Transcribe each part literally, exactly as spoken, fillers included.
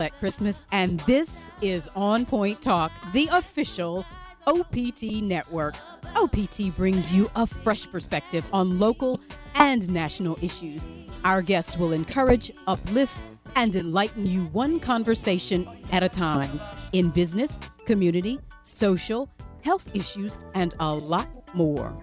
At Christmas, and this is On Point Talk, the official O P T network. O P T brings you a fresh perspective on local and national issues. Our guest will encourage, uplift, and enlighten you one conversation at a time in business, community, social, health issues, and a lot more.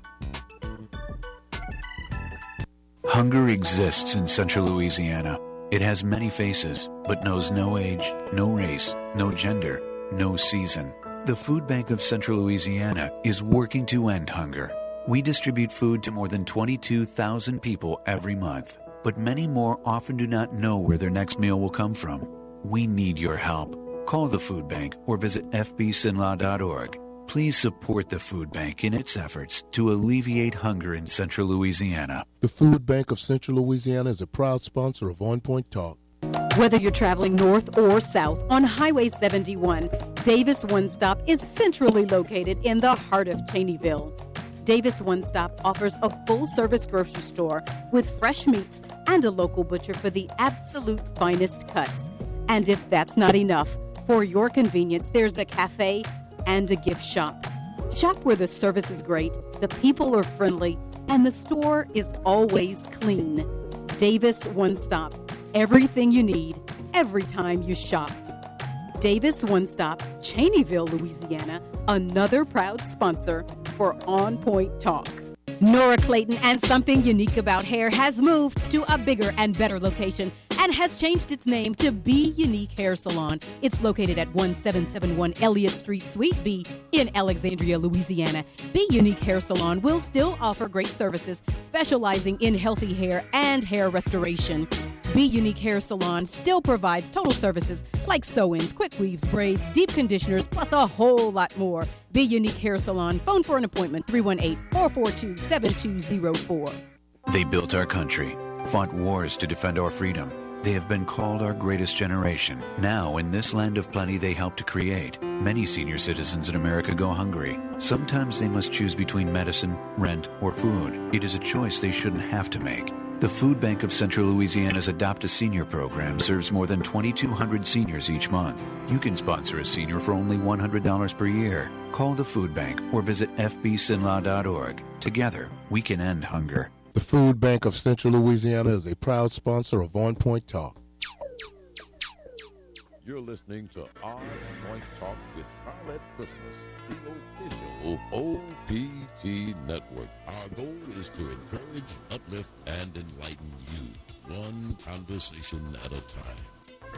Hunger exists in central Louisiana. It has many faces, but knows no age, no race, no gender, no season. The Food Bank of Central Louisiana is working to end hunger. We distribute food to more than twenty-two thousand people every month, but many more often do not know where their next meal will come from. We need your help. Call the Food Bank or visit f b s i n l a dot org. Please support the Food Bank in its efforts to alleviate hunger in Central Louisiana. The Food Bank of Central Louisiana is a proud sponsor of On Point Talk. Whether you're traveling north or south on Highway seventy-one, Davis One Stop is centrally located in the heart of Cheneyville. Davis One Stop offers a full-service grocery store with fresh meats and a local butcher for the absolute finest cuts. And if that's not enough, for your convenience, there's a cafe and a gift shop. Shop where the service is great, the people are friendly, and the store is always clean. Davis One Stop. Everything you need, every time you shop. Davis One Stop, Cheneyville, Louisiana, another proud sponsor for On Point Talk. Nora Clayton and Something Unique About Hair has moved to a bigger and better location and has changed its name to Be Unique Hair Salon. It's located at one seven seven one Elliott Street, Suite B in Alexandria, Louisiana. Be Unique Hair Salon will still offer great services specializing in healthy hair and hair restoration. Be Unique Hair Salon still provides total services like sew-ins, quick weaves, braids, deep conditioners, plus a whole lot more. Be Unique Hair Salon. Phone for an appointment, three one eight, four four two, seven two zero four. They built our country, fought wars to defend our freedom. They have been called our greatest generation. Now, in this land of plenty they helped to create, many senior citizens in America go hungry. Sometimes they must choose between medicine, rent, or food. It is a choice they shouldn't have to make. The Food Bank of Central Louisiana's Adopt a Senior program serves more than twenty-two hundred seniors each month. You can sponsor a senior for only one hundred dollars per year. Call the Food Bank or visit f b s i n l a dot org. Together, we can end hunger. The Food Bank of Central Louisiana is a proud sponsor of On Point Talk. You're listening to On Point Talk with Carlette Christmas, the official O P T network. Our goal is to encourage, uplift, and enlighten you, one conversation at a time.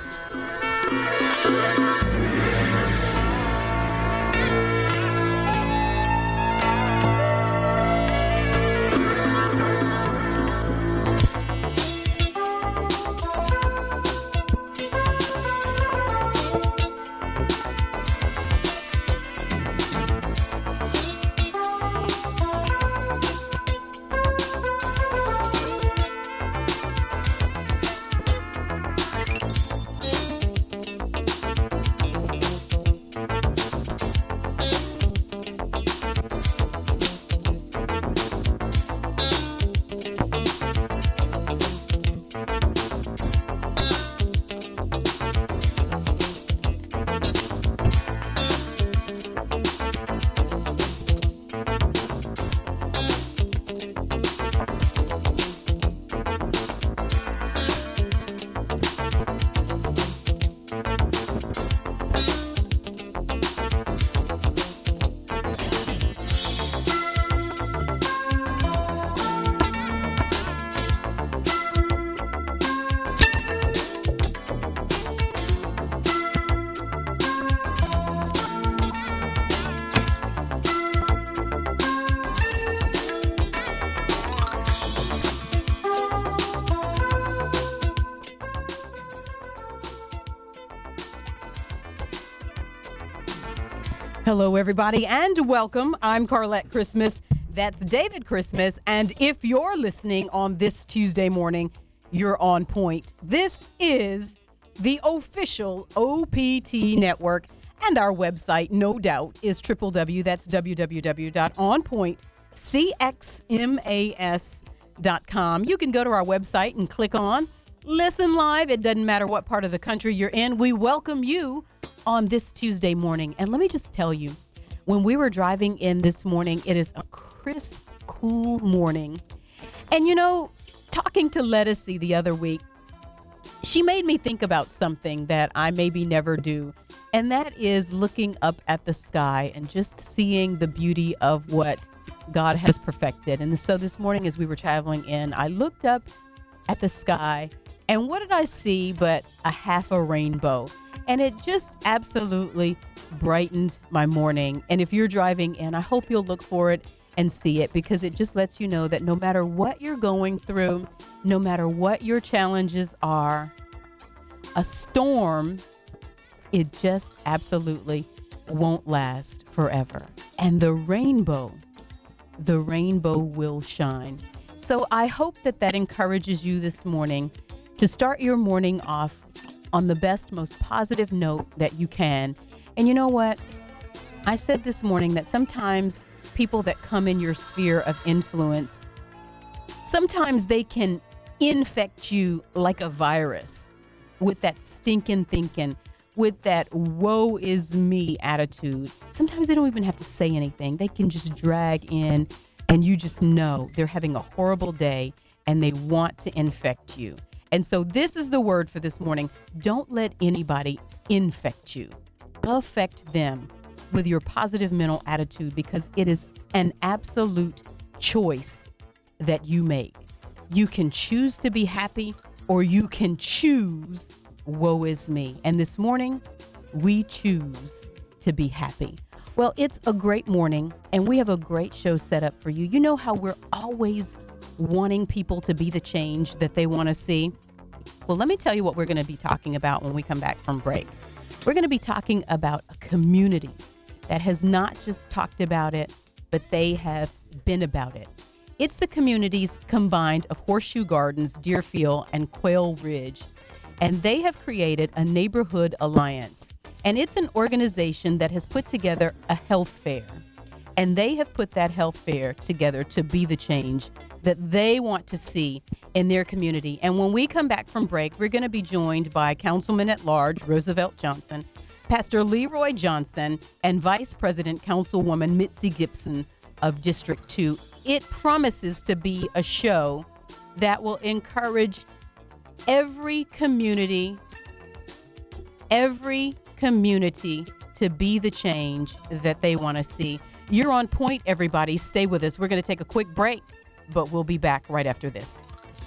Hello, everybody, and welcome. I'm Carlette Christmas. That's David Christmas. And if you're listening on this Tuesday morning, you're on point. This is the official O P T network, and our website, no doubt, is triple w. That's w w w dot on point c x m a s dot com. You can go to our website and click on listen live. It doesn't matter what part of the country you're in. We welcome you on this Tuesday morning. And let me just tell you, when we were driving in this morning, it is a crisp, cool morning. And, you know, talking to Lettucey the other week, she made me think about something that I maybe never do. And that is looking up at the sky and just seeing the beauty of what God has perfected. And so this morning as we were traveling in, I looked up at the sky, and what did I see but a half a rainbow? And it just absolutely brightened my morning. And if you're driving in, I hope you'll look for it and see it, because it just lets you know that no matter what you're going through, no matter what your challenges are, a storm, it just absolutely won't last forever. And the rainbow, the rainbow will shine. So I hope that that encourages you this morning to start your morning off on the best, most positive note that you can. And you know what? I said this morning that sometimes people that come in your sphere of influence, sometimes they can infect you like a virus with that stinking thinking, with that woe is me attitude. Sometimes they don't even have to say anything. They can just drag in, and you just know they're having a horrible day and they want to infect you. And so this is the word for this morning. Don't let anybody infect you. Affect them with your positive mental attitude, because it is an absolute choice that you make. You can choose to be happy, or you can choose woe is me. And this morning, we choose to be happy. Well, it's a great morning, and we have a great show set up for you. You know how we're always wanting people to be the change that they want to see? Well, let me tell you what we're going to be talking about when we come back from break. We're going to be talking about a community that has not just talked about it, but they have been about it. It's the communities combined of Horseshoe Gardens, Deerfield, and Quail Ridge. And they have created a neighborhood alliance. And it's an organization that has put together a health fair. And they have put that health fair together to be the change that they want to see in their community. And when we come back from break, we're going to be joined by Councilman at Large Roosevelt Johnson, Pastor Leroy Johnson, and Vice President Councilwoman Mitzi Gibson of District two. It promises to be a show that will encourage every community, every community to be the change that they want to see. You're on point, everybody. Stay with us. We're going to take a quick break, but we'll be back right after this.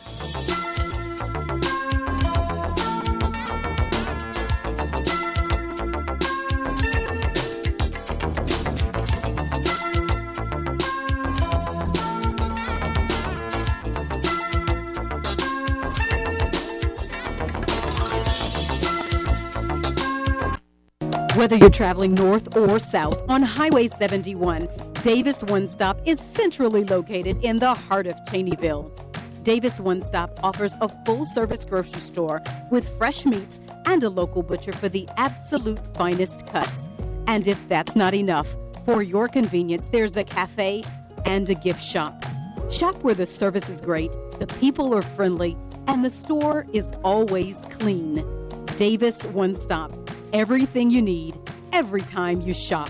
Whether you're traveling north or south on Highway seventy-one, Davis One Stop is centrally located in the heart of Cheneyville. Davis One Stop offers a full-service grocery store with fresh meats and a local butcher for the absolute finest cuts. And if that's not enough, for your convenience, there's a cafe and a gift shop. Shop where the service is great, the people are friendly, and the store is always clean. Davis One Stop. Everything you need, every time you shop.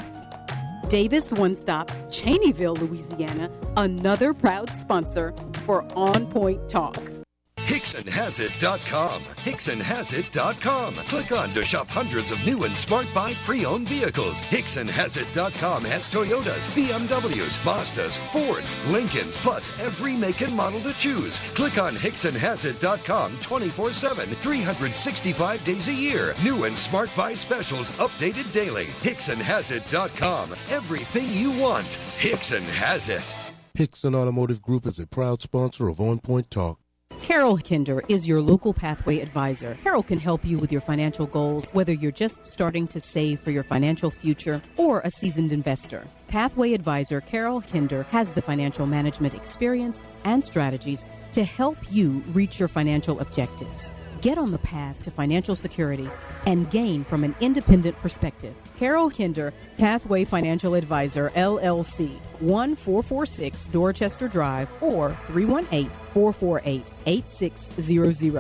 Davis One Stop, Cheneyville, Louisiana, another proud sponsor for On Point Talk. Hickson Has It dot com. Hickson Has It dot com. Click on to shop hundreds of new and smart buy pre-owned vehicles. Hickson Has It dot com has Toyotas, B M Ws, Mazdas, Fords, Lincolns, plus every make and model to choose. Click on Hickson Has It dot com twenty-four seven, three hundred sixty-five days a year. New and smart buy specials updated daily. Hickson Has It dot com. Everything you want. Hickson has it. Hickson Automotive Group is a proud sponsor of On Point Talk. Carol Kinder is your local pathway advisor. Carol can help you with your financial goals, whether you're just starting to save for your financial future or a seasoned investor. Pathway advisor Carol Kinder has the financial management experience and strategies to help you reach your financial objectives. Get on the path to financial security and gain from an independent perspective. Carol Kinder, Pathway Financial Advisor, L L C, one four four six Dorchester Drive, or three one eight, four four eight, eight six zero zero.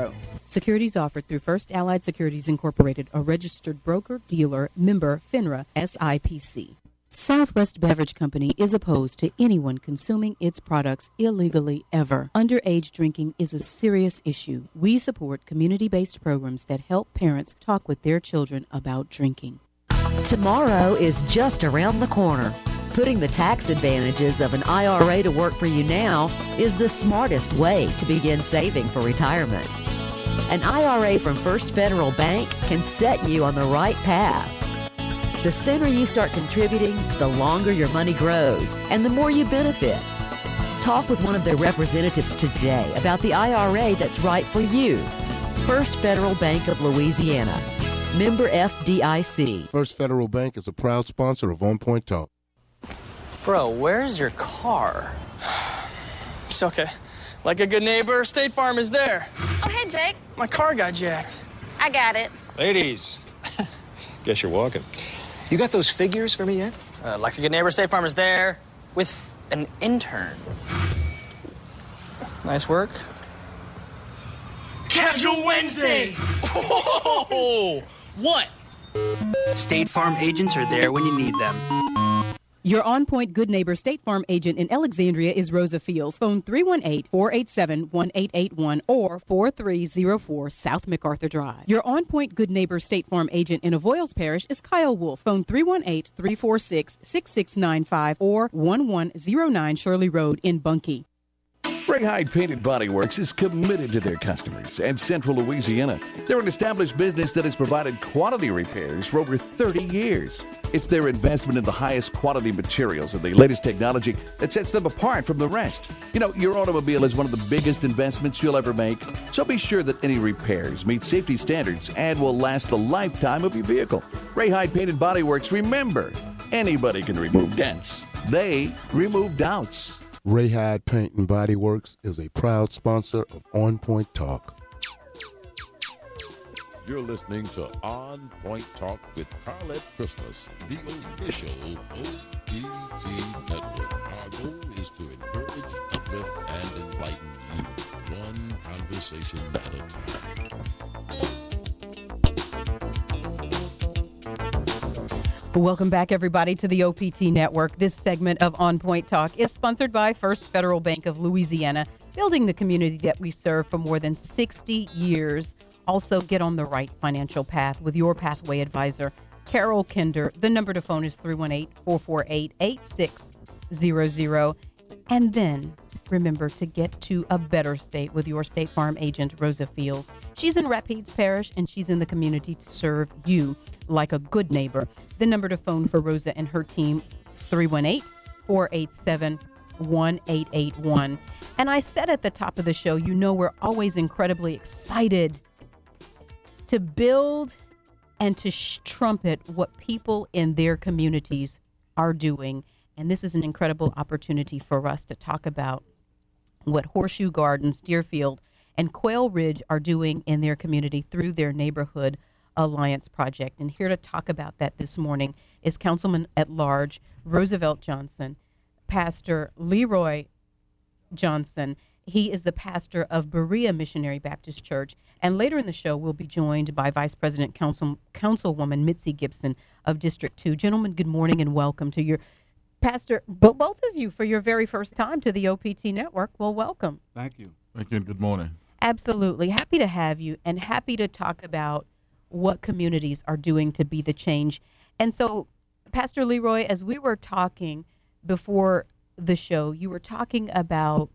Securities offered through First Allied Securities Incorporated, a registered broker, dealer, member, FINRA, S I P C. Southwest Beverage Company is opposed to anyone consuming its products illegally ever. Underage drinking is a serious issue. We support community-based programs that help parents talk with their children about drinking. Tomorrow is just around the corner. Putting the tax advantages of an I R A to work for you now is the smartest way to begin saving for retirement. An I R A from First Federal Bank can set you on the right path. The sooner you start contributing, the longer your money grows and the more you benefit. Talk with one of their representatives today about the I R A that's right for you. First Federal Bank of Louisiana. Member F D I C. First Federal Bank is a proud sponsor of On Point Talk. Bro, where's your car? It's okay. Like a good neighbor, State Farm is there. Oh, hey, Jake. My car got jacked. I got it. Ladies, guess you're walking. You got those figures for me yet? Uh, like a good neighbor, State Farm is there with an intern. Nice work. Casual Wednesdays! Oh, what? State Farm agents are there when you need them. Your on-point good neighbor State Farm agent in Alexandria is Rosa Fields. Phone three one eight, four eight seven, one eight eight one or four three zero four South MacArthur Drive. Your on-point good neighbor State Farm agent in Avoyles Parish is Kyle Wolf. Phone three one eight, three four six, six six nine five or one one zero nine Shirley Road in Bunkie. Ray Hyde Painted Body Works is committed to their customers and Central Louisiana. They're an established business that has provided quality repairs for over thirty years. It's their investment in the highest quality materials and the latest technology that sets them apart from the rest. You know, your automobile is one of the biggest investments you'll ever make, so be sure that any repairs meet safety standards and will last the lifetime of your vehicle. Ray Hyde Painted Body Works, remember, anybody can remove dents. They remove doubts. Ray Hyde Paint and Body Works is a proud sponsor of On Point Talk. You're listening to On Point Talk with Carlette Christmas, the official O P T network. Our goal is to encourage, uplift, and enlighten you, one conversation at a time. Welcome back, everybody, to the O P T Network. This segment of On Point Talk is sponsored by First Federal Bank of Louisiana, building the community that we serve for more than sixty years. Also, get on the right financial path with your Pathway Advisor, Carol Kinder. The number to phone is three one eight, four four eight, eight six zero zero. And then remember to get to a better state with your State Farm agent, Rosa Fields. She's in Rapides Parish, and she's in the community to serve you like a good neighbor. The number to phone for Rosa and her team is three one eight, four eight seven, one eight eight one. And I said at the top of the show, you know we're always incredibly excited to build and to sh- trumpet what people in their communities are doing. And this is an incredible opportunity for us to talk about what Horseshoe Gardens, Deerfield, and Quail Ridge are doing in their community through their Neighborhood Alliance Project. And here to talk about that this morning is Councilman at Large Roosevelt Johnson, Pastor Leroy Johnson. He is the pastor of Berea Missionary Baptist Church. And later in the show, we'll be joined by Vice President Council, Councilwoman Mitzi Gibson of District two. Gentlemen, good morning and welcome to your Pastor, but both of you for your very first time to the O P T Network. Well, welcome. Thank you. Thank you and good morning. Absolutely. Happy to have you and happy to talk about what communities are doing to be the change. And so, Pastor Leroy, as we were talking before the show, you were talking about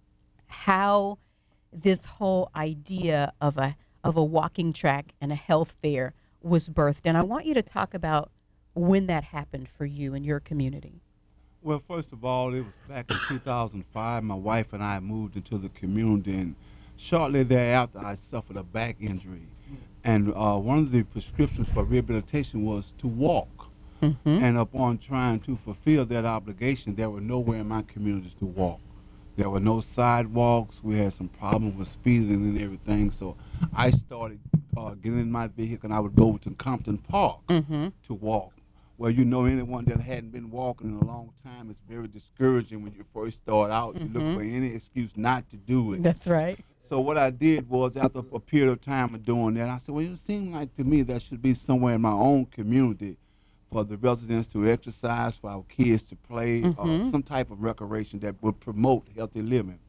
how this whole idea of a of a walking track and a health fair was birthed. And I want you to talk about when that happened for you and your community. Well, first of all, it was back in two thousand five. My wife and I moved into the community, and shortly thereafter, I suffered a back injury. And uh, one of the prescriptions for rehabilitation was to walk. Mm-hmm. And upon trying to fulfill that obligation, there were nowhere in my community to walk. There were no sidewalks. We had some problems with speeding and everything. So I started uh, getting in my vehicle, and I would go to Compton Park mm-hmm. to walk. Well, you know, anyone that hadn't been walking in a long time, it's very discouraging when you first start out. Mm-hmm. You look for any excuse not to do it. That's right. So what I did was, after a period of time of doing that, I said, well, it seemed like to me there should be somewhere in my own community for the residents to exercise, for our kids to play, Mhm. uh, some type of recreation that would promote healthy living.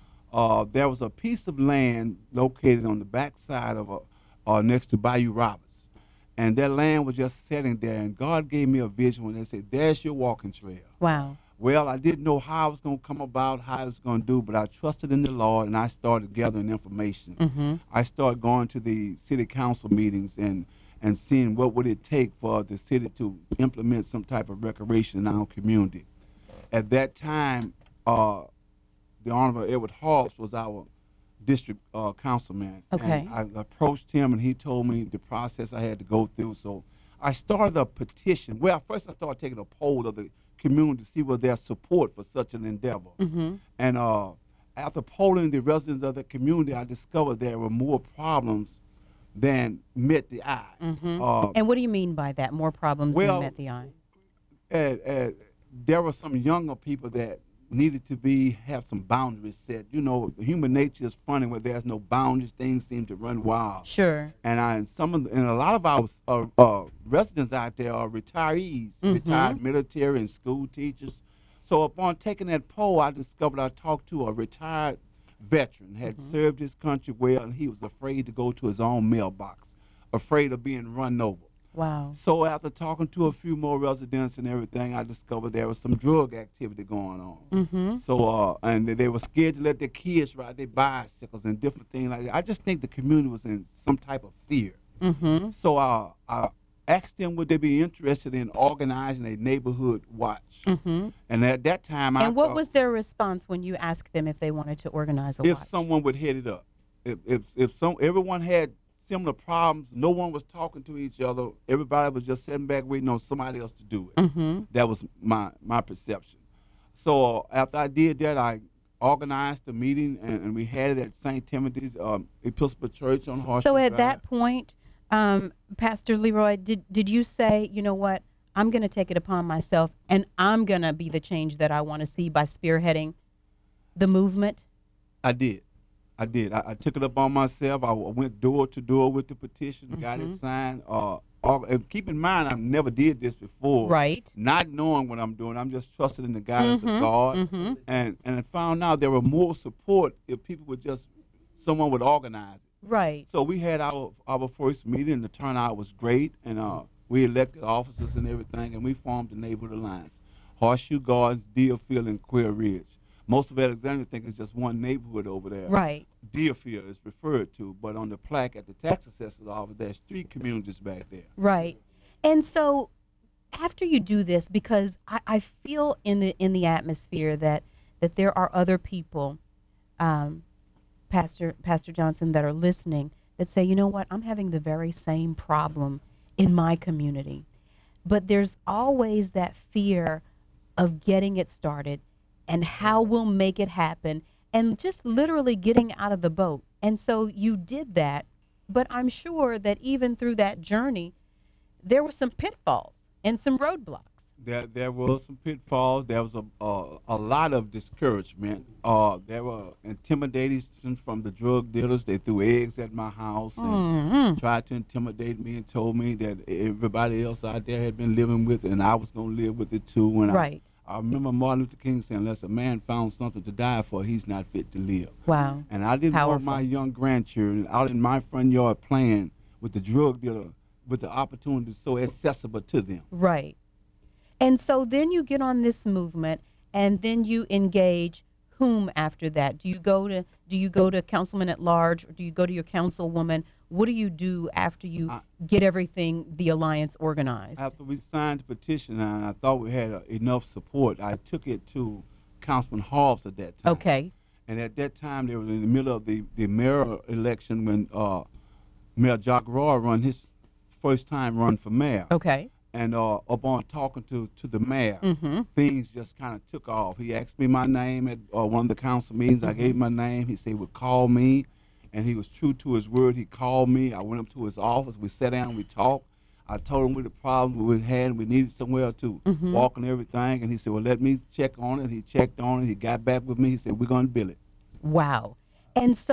Uh, there was a piece of land located on the backside of a, uh, next to Bayou Roberts. And that land was just sitting there, and God gave me a vision when they said, there's your walking trail. Wow. Well, I didn't know how I was going to come about, how I was going to do, but I trusted in the Lord, and I started gathering information. Mhm. I started going to the city council meetings and, and seeing what would it take for the city to implement some type of recreation in our community. At that time, uh, the Honorable Edward Hobbs was our district uh, councilman. Okay. And I approached him, and he told me the process I had to go through. So I started a petition. Well, first I started taking a poll of the community to see what their support for such an endeavor. Mhm. And uh, after polling the residents of the community, I discovered there were more problems than met the eye. Mhm. Uh, And what do you mean by that? More problems well, than met the eye? uh, uh, there were some younger people that needed to be have some boundaries set. You know, human nature is funny where there's no boundaries. Things seem to run wild. Sure. And I and some of the, and a lot of our uh, uh, residents out there are retirees, Mhm. retired military and school teachers. So upon taking that poll, I discovered I talked to a retired veteran, had served his country well, and he was afraid to go to his own mailbox, afraid of being run over. Wow. So after talking to a few more residents and everything, I discovered there was some drug activity going on. Mhm. So uh, and they- they were scared to let their kids ride their bicycles and different things like that. I just think the community was in some type of fear. Mhm. So uh, I asked them would they be interested in organizing a neighborhood watch. Mhm. And at that time, I And what thought was their response when you asked them if they wanted to organize a if watch? someone would head it up, if if if some everyone had similar problems, no one was talking to each other. Everybody was just sitting back waiting on somebody else to do it. Mhm. That was my my perception. So uh, after I did that, I organized a meeting, and, and we had it at Saint Timothy's um, Episcopal Church on Horseshoe So at Drive. that point, um, Pastor Leroy, did did you say, you know what, I'm going to take it upon myself, and I'm going to be the change that I want to see by spearheading the movement? I did. I did. I, I took it up on myself. I, w- went door to door with the petition, got it Mhm. signed. Uh, all, and keep in mind, I never did this before. Right. Not knowing what I'm doing, I'm just trusting in the guidance Mhm, of God. mhm. And and I found out there were more support if people would just, someone would organize it. Right. So we had our our first meeting, and the turnout was great, and uh, we elected officers and everything, and we formed the neighborhood alliance. Horseshoe Gardens, Deerfield, and Quail Ridge. Most of Alexandria think it's just one neighborhood over there. Right. Deerfield is referred to, but on the plaque at the tax assessor's office, there's three communities back there. Right. And so after you do this, because I, I feel in the in the atmosphere that that there are other people, um, Pastor Pastor Johnson, that are listening that say, you know what, I'm having the very same problem in my community. But there's always that fear of getting it started and how we'll make it happen and just literally getting out of the boat. And so you did that, but I'm sure that even through that journey, there were some pitfalls and some roadblocks. There, there was some pitfalls. There was a a, a lot of discouragement. Uh, there were intimidation from the drug dealers. They threw eggs at my house and Mhm. tried to intimidate me and told me that everybody else out there had been living with it and I was going to live with it too. And Right. I, I remember Martin Luther King saying, unless a man found something to die for, he's not fit to live. Wow. And I didn't Powerful. want my young grandchildren out in my front yard playing with the drug dealer with the opportunity so accessible to them. Right. And so then you get on this movement, and then you engage whom after that? Do you go to do you go to councilman at large, or do you go to your councilwoman? What do you do after you I- get everything, the alliance, organized? After we signed the petition and I thought we had uh, enough support, I took it to Councilman Hobbs at that time. Okay. And at that time, they were in the middle of the, the mayor election when uh, Mayor Jock Roy run his first time run for mayor. Okay. And uh, upon talking to, to the mayor, Mm-hmm. things just kind of took off. He asked me my name at uh, one of the council meetings. Mm-hmm. I gave my name. He said he would call me, and he was true to his word. He called me. I went up to his office. We sat down. We talked. I told him what the problem we had. We needed somewhere to Mhm. walk and everything. And he said, well, let me check on it. He checked on it. He got back with me. He said, we're going to build it. Wow. And so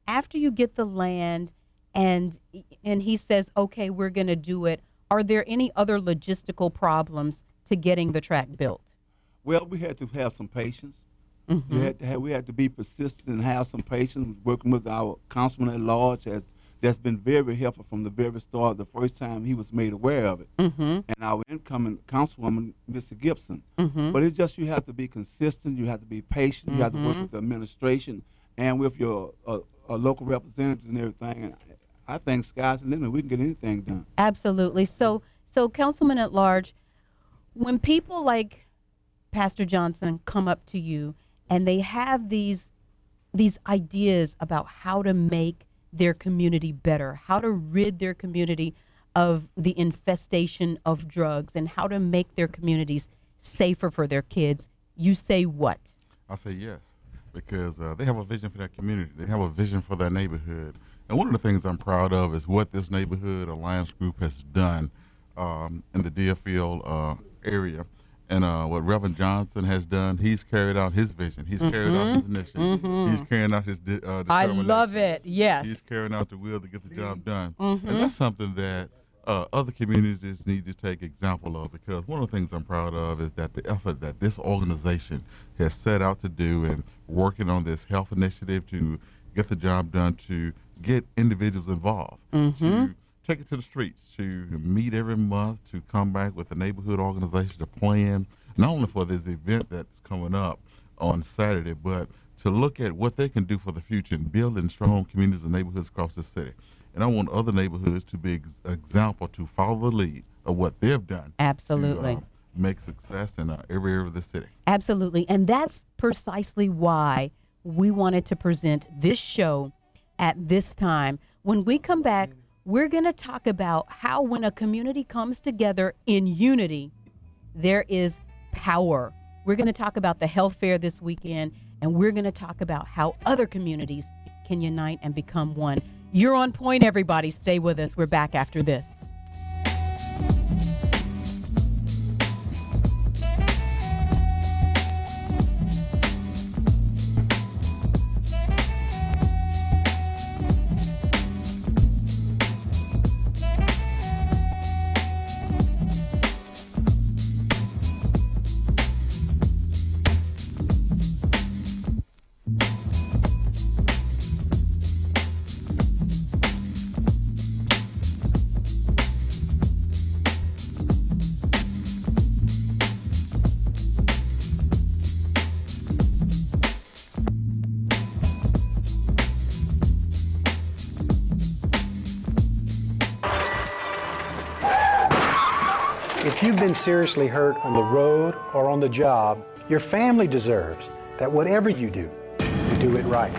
after you get the land and and he says, okay, we're going to do it, are there any other logistical problems to getting the track built? Well, we had to have some patience. Mm-hmm. We had to have, we had to be persistent and have some patience, working with our councilman at large, as that's been very helpful from the very start, the first time he was made aware of it. Mm-hmm. And our incoming councilwoman, Mister Gibson. Mm-hmm. But it's just you have to be consistent, you have to be patient, you have to work Mhm. with the administration and with your uh, uh, local representatives and everything. And I think sky's the limit. We can get anything done. Absolutely. So, so Councilman at large, when people like Pastor Johnson come up to you and they have these these ideas about how to make their community better, how to rid their community of the infestation of drugs, and how to make their communities safer for their kids, you say what? I say yes, because uh, they have a vision for their community. They have a vision for their neighborhood. And one of the things I'm proud of is what this neighborhood alliance group has done um, in the Deerfield uh, area. And uh, what Reverend Johnson has done, he's carried out his vision. He's mm-hmm. carried out his mission. Mm-hmm. He's carrying out his de- uh, determination. I love it, yes. He's carrying out the will to get the job done. Mm-hmm. And that's something that uh, other communities need to take example of, because one of the things I'm proud of is that the effort that this organization has set out to do and working on this health initiative to get the job done, to get individuals involved, Mm-hmm. to take it to the streets, to meet every month, to come back with a neighborhood organization to plan, not only for this event that's coming up on Saturday, but to look at what they can do for the future and building strong communities and neighborhoods across the city. And I want other neighborhoods to be ex- example, to follow the lead of what they've done. Absolutely. To uh, make success in uh, every area of the city. Absolutely. And that's precisely why we wanted to present this show at this time. When we come back, we're going to talk about how when a community comes together in unity, there is power. We're going to talk about the health fair this weekend, and we're going to talk about how other communities can unite and become one. You're on point, everybody. Stay with us. We're back after this. If you've been seriously hurt on the road or on the job, your family deserves that whatever you do, you do it right.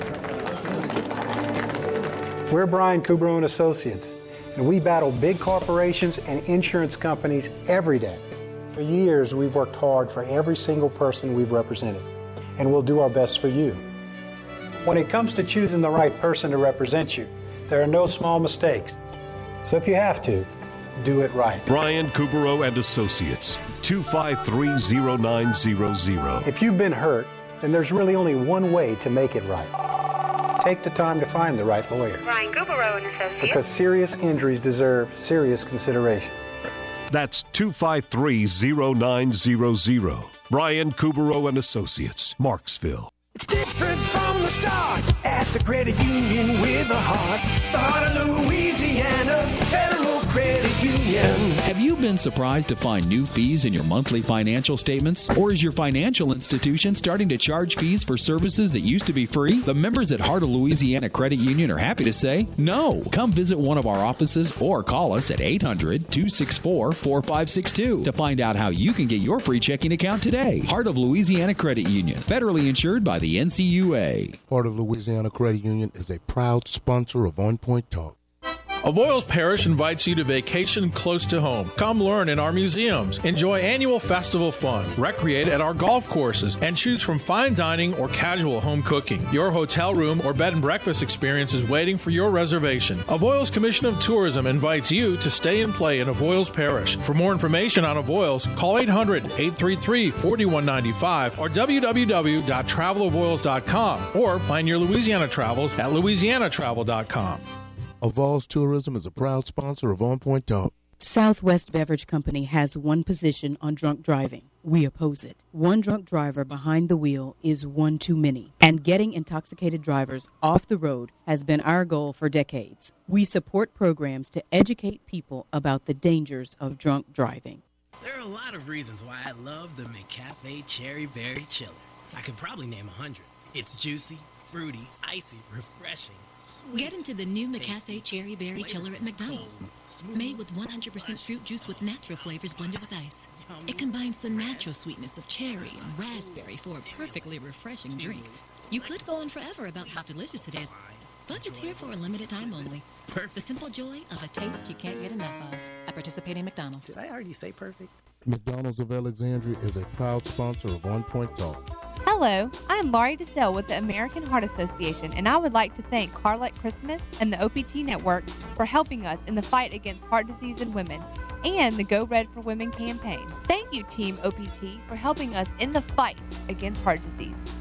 We're Brian Kubrow and Associates, and we battle big corporations and insurance companies every day. For years, we've worked hard for every single person we've represented, and we'll do our best for you. When it comes to choosing the right person to represent you, there are no small mistakes. So if you have to, do it right. Brian Kubrow and Associates, two five three, zero nine zero zero. If you've been hurt, then there's really only one way to make it right. Take the time to find the right lawyer. Brian Kubrow and Associates. Because serious injuries deserve serious consideration. That's two five three, zero nine zero zero. Brian Kubrow and Associates, Marksville. It's different from the start at the credit union with a heart. The heart of Louisiana, Federal Credit Union. Have you been surprised to find new fees in your monthly financial statements? Or is your financial institution starting to charge fees for services that used to be free? The members at Heart of Louisiana Credit Union are happy to say no. Come visit one of our offices or call us at eight hundred, two six four, four five six two to find out how you can get your free checking account today. Heart of Louisiana Credit Union, federally insured by the N C U A. Heart of Louisiana Credit Union is a proud sponsor of On Point Talk. Avoyles Parish invites you to vacation close to home. Come learn in our museums, enjoy annual festival fun, recreate at our golf courses, and choose from fine dining or casual home cooking. Your hotel room or bed and breakfast experience is waiting for your reservation. Avoyles Commission of Tourism invites you to stay and play in Avoyles Parish. For more information on Avoyles, call eight hundred, eight three three, four one nine five or w w w dot travel avoyles dot com or plan your Louisiana travels at louisiana travel dot com. Avoyles Tourism is a proud sponsor of On Point Talk. Southwest Beverage Company has one position on drunk driving. We oppose it. One drunk driver behind the wheel is one too many, and getting intoxicated drivers off the road has been our goal for decades. We support programs to educate people about the dangers of drunk driving. There are a lot of reasons why I love the McCafe Cherry Berry Chiller. I could probably name a hundred. It's juicy, fruity, icy, refreshing. Sweet, Get into the new McCafe Cherry Berry Chiller at McDonald's. Made with one hundred percent fruit juice with natural flavors blended with ice. It combines the natural sweetness of cherry and raspberry for a perfectly refreshing drink. You could go on forever about how delicious it is, but it's here for a limited time only. The simple joy of a taste you can't get enough of. At participating McDonald's. Did I already say perfect? McDonald's of Alexandria is a proud sponsor of On Point Talk. Hello, I'm Laurie DeSalle with the American Heart Association, and I would like to thank Carlette Christmas and the O P T Network for helping us in the fight against heart disease in women and the Go Red for Women campaign. Thank you, Team O P T, for helping us in the fight against heart disease.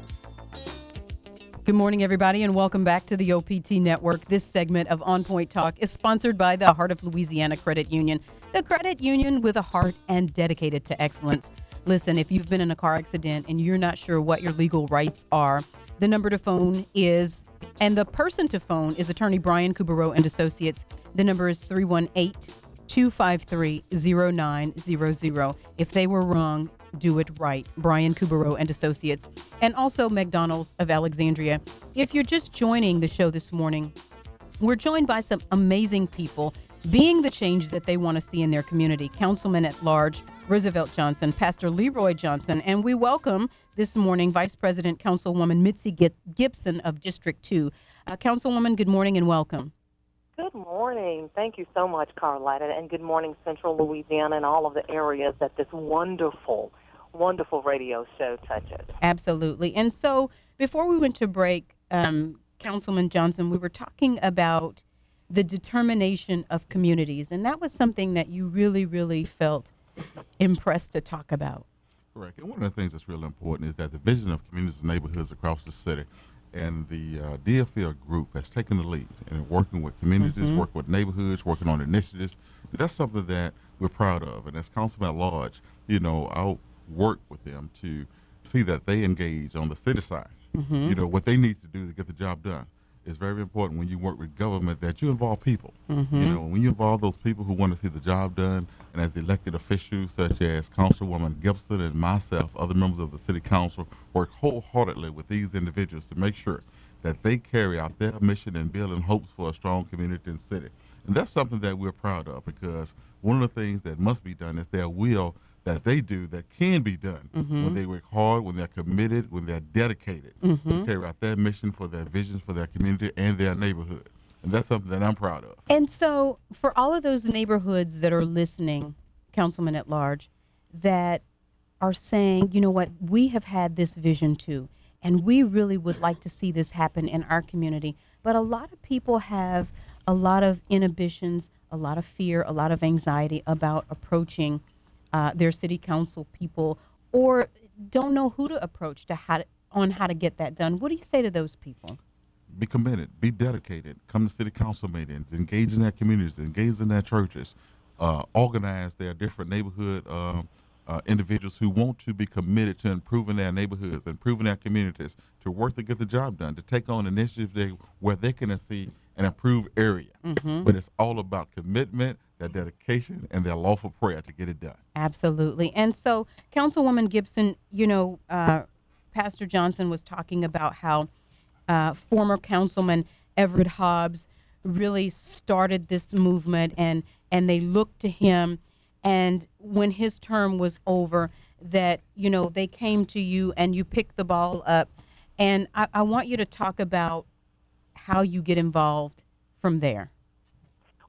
Good morning, everybody, and welcome back to the O P T Network. This segment of On Point Talk is sponsored by the Heart of Louisiana Credit Union, the credit union with a heart and dedicated to excellence. Listen, if you've been in a car accident and you're not sure what your legal rights are, the number to phone is, and the person to phone is Attorney Brian Coubereau and Associates. The number is three one eight, two five three, zero nine zero zero. If they were wrong, do it right. Brian Coubereau and Associates. And also McDonald's of Alexandria. If you're just joining the show this morning, we're joined by some amazing people being the change that they want to see in their community. Councilman at Large Roosevelt Johnson, Pastor Leroy Johnson, and we welcome this morning Vice President Councilwoman Mitzi Gibson of District two. Uh, Councilwoman, good morning and welcome. Good morning. Thank you so much, Carlita, and good morning, Central Louisiana and all of the areas that this wonderful, wonderful radio show touches. Absolutely. And so before we went to break, um, Councilman Johnson, we were talking about the determination of communities, and that was something that you really, really felt impressed to talk about. Correct. And one of the things that's really important is that the vision of communities and neighborhoods across the city and the uh, D F L group has taken the lead in working with communities, mm-hmm. working with neighborhoods, working on initiatives. And that's something that we're proud of. And as Councilman at Large, you know, I'll work with them to see that they engage on the city side. Mm-hmm. You know, what they need to do to get the job done. It's very important when you work with government that you involve people. Mm-hmm. You know, when you involve those people who want to see the job done, and as elected officials such as Councilwoman Gibson and myself, other members of the City Council, work wholeheartedly with these individuals to make sure that they carry out their mission and building hopes for a strong community and city. And that's something that we're proud of, because one of the things that must be done is their will that they do that can be done mm-hmm. when they work hard, when they're committed, when they're dedicated mm-hmm. to carry out their mission for their visions for their community and their neighborhood. And that's something that I'm proud of. And so for all of those neighborhoods that are listening, Councilman at Large, that are saying, you know what, we have had this vision too, and we really would like to see this happen in our community. But a lot of people have a lot of inhibitions, a lot of fear, a lot of anxiety about approaching Uh, their city council people, or don't know who to approach to how to, on how to get that done. What do you say to those people? Be committed, be dedicated, come to city council meetings, engage in their communities, engage in their churches, uh, organize their different neighborhood uh, uh, individuals who want to be committed to improving their neighborhoods, improving their communities, to work to get the job done, to take on initiatives they, where they can see an improved area. Mm-hmm. But it's all about commitment, their dedication, and their lawful prayer to get it done. Absolutely. And so, Councilwoman Gibson, you know, uh, Pastor Johnson was talking about how uh, former Councilman Everett Hobbs really started this movement, and, and they looked to him, and when his term was over, that, you know, they came to you and you picked the ball up. And I, I want you to talk about how you get involved from there.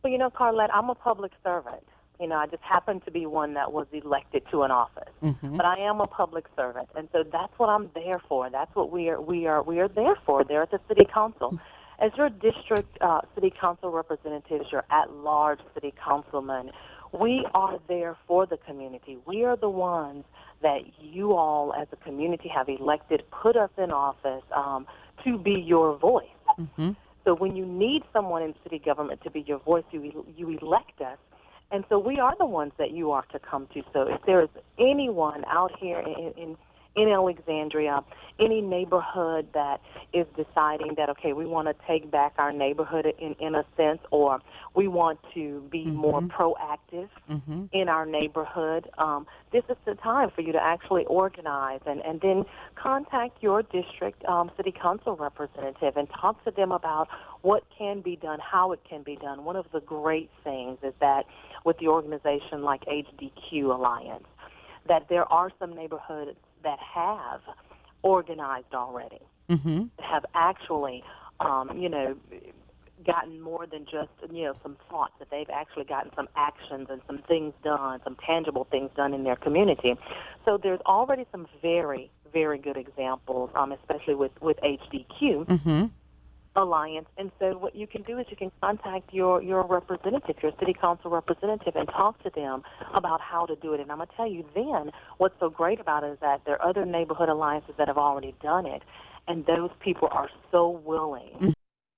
Well, you know, Carlette, I'm a public servant. You know, I just happen to be one that was elected to an office. Mm-hmm. But I am a public servant, and so that's what I'm there for. That's what we are we are we are there for there at the city council. As your district uh, city council representatives, your at-large city councilmen, we are there for the community. We are the ones that you all as a community have elected, put us in office um, to be your voice. Mm-hmm. So when you need someone in city government to be your voice, you you elect us. And so we are the ones that you are to come to. So if there is anyone out here in, in, in Alexandria, any neighborhood that is deciding that, okay, we want to take back our neighborhood in, in a sense, or we want to be Mm-hmm. more proactive Mm-hmm. in our neighborhood, um, this is the time for you to actually organize and, and then contact your district um, city council representative and talk to them about what can be done, how it can be done. One of the great things is that with the organization like H D Q Alliance, that there are some neighborhoods that have organized already, Mm-hmm. have actually, um, you know, gotten more than just, you know, some thoughts, that they've actually gotten some actions and some things done, some tangible things done in their community. So there's already some very, very good examples, um, especially with, with H D Q Mm-hmm. Alliance. And so what you can do is you can contact your, your representative, your city council representative, and talk to them about how to do it. And I'm going to tell you then, what's so great about it is that there are other neighborhood alliances that have already done it, and those people are so willing. Mm-hmm.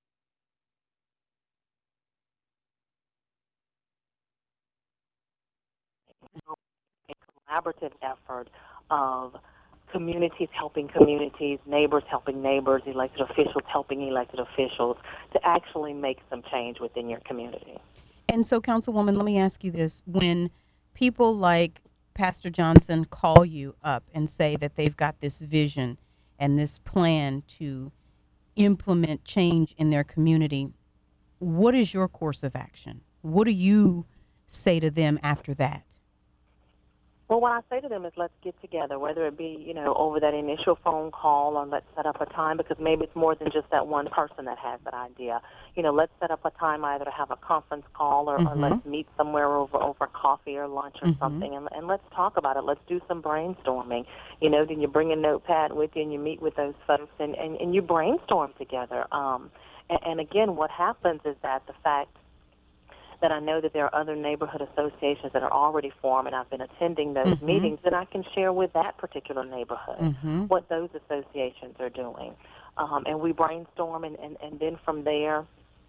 A collaborative effort of communities helping communities, neighbors helping neighbors, elected officials helping elected officials to actually make some change within your community. And so, Councilwoman, let me ask you this. When people like Pastor Johnson call you up and say that they've got this vision and this plan to implement change in their community, what is your course of action? What do you say to them after that? Well, what I say to them is let's get together, whether it be, you know, over that initial phone call, or let's set up a time, because maybe it's more than just that one person that has that idea. You know, let's set up a time either to have a conference call or, Mm-hmm. or let's meet somewhere over over coffee or lunch or Mm-hmm. something, and, and let's talk about it. Let's do some brainstorming. You know, then you bring a notepad with you and you meet with those folks and, and, and you brainstorm together. Um, and, and, again, what happens is that the fact that I know that there are other neighborhood associations that are already formed, and I've been attending those Mm-hmm. meetings, and I can share with that particular neighborhood Mm-hmm. what those associations are doing. Um, and we brainstorm, and, and, and then from there,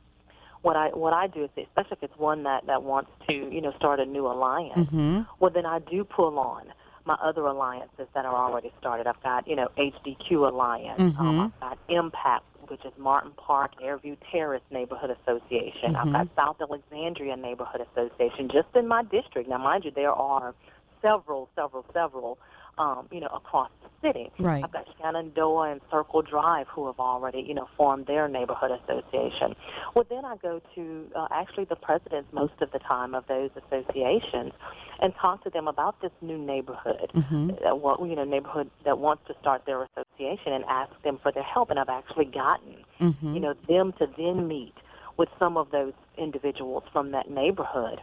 what I what I do is, especially if it's one that, that wants to, you know, start a new alliance, Mm-hmm. well, then I do pull on my other alliances that are already started. I've got, you know, H D Q Alliance. Mm-hmm. Um, I've got Impact, which is Martin Park Airview Terrace Neighborhood Association. Mm-hmm. I've got South Alexandria Neighborhood Association, just in my district. Now, mind you, there are several, several, several, um, you know, across the city. Right. I've got Shenandoah and Circle Drive who have already, you know, formed their neighborhood association. Well, then I go to uh, actually the presidents most of the time of those associations and talk to them about this new neighborhood, Mm-hmm. that wa- you know, neighborhood that wants to start their association, and ask them for their help. And I've actually gotten, Mm-hmm. you know, them to then meet with some of those individuals from that neighborhood.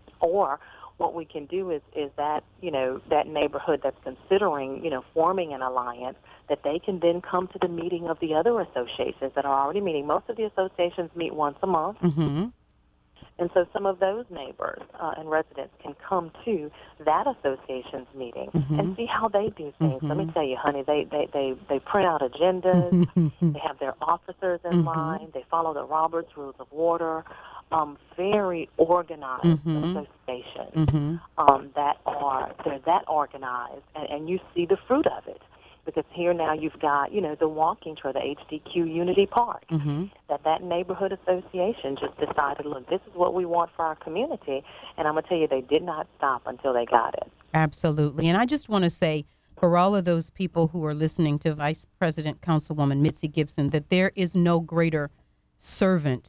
Or what we can do is, is that, you know, that neighborhood that's considering, you know, forming an alliance, that they can then come to the meeting of the other associations that are already meeting. Most of the associations meet once a month. Mm-hmm. And so some of those neighbors uh, and residents can come to that association's meeting Mm-hmm. and see how they do things. Mm-hmm. Let me tell you, honey, they, they, they, they print out agendas. They have their officers in Mm-hmm. line. They follow the Roberts Rules of Order. Um, very organized Mm-hmm. associations Mm-hmm. um, that are, they're that organized, and, and you see the fruit of it. Because here now you've got, you know, the walking trail, the H D Q Unity Park, Mm-hmm. that that neighborhood association just decided, look, this is what we want for our community, and I'm going to tell you, they did not stop until they got it. Absolutely. And I just want to say, for all of those people who are listening to Vice President Councilwoman Mitzi Gibson, that there is no greater servant,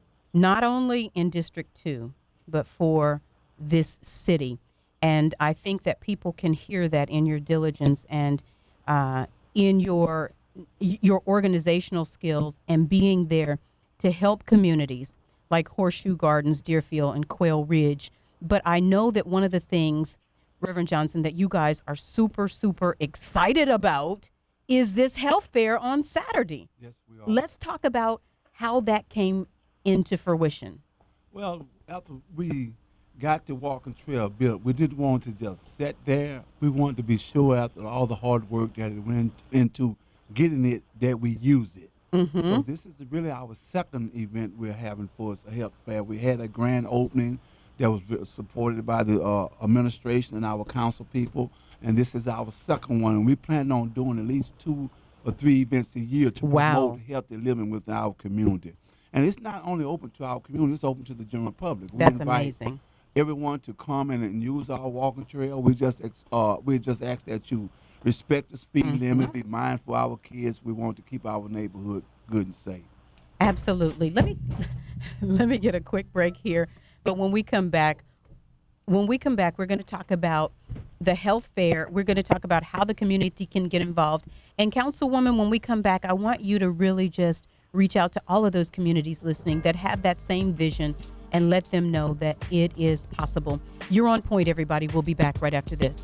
not only in District two, but for this city. And I think that people can hear that in your diligence and uh, in your your organizational skills and being there to help communities like Horseshoe Gardens, Deerfield, and Quail Ridge. But I know that one of the things, Reverend Johnson, that you guys are super, super excited about is this health fair on Saturday. Yes, we are. Let's talk about how that came into fruition. Well, after we got the walking trail built, we didn't want to just sit there. We wanted to be sure after all the hard work that it went into getting it that we use it. Mm-hmm. So this is really our second event we're having for us, a health fair. We had a grand opening that was supported by the uh, administration and our council people, and this is our second one. And we plan on doing at least two or three events a year to wow. promote healthy living within our community. And it's not only open to our community, it's open to the general public. We That's invite amazing. everyone to come in and use our walking trail. We just ex- uh, we just ask that you respect the speed mm-hmm. limit, be mindful of our kids. We want to keep our neighborhood good and safe. Absolutely. Let me let me get a quick break here. But when we come back, when we come back, we're going to talk about the health fair. We're going to talk about how the community can get involved. And Councilwoman, when we come back, I want you to really just reach out to all of those communities listening that have that same vision and let them know that it is possible. You're on point, everybody. We'll be back right after this.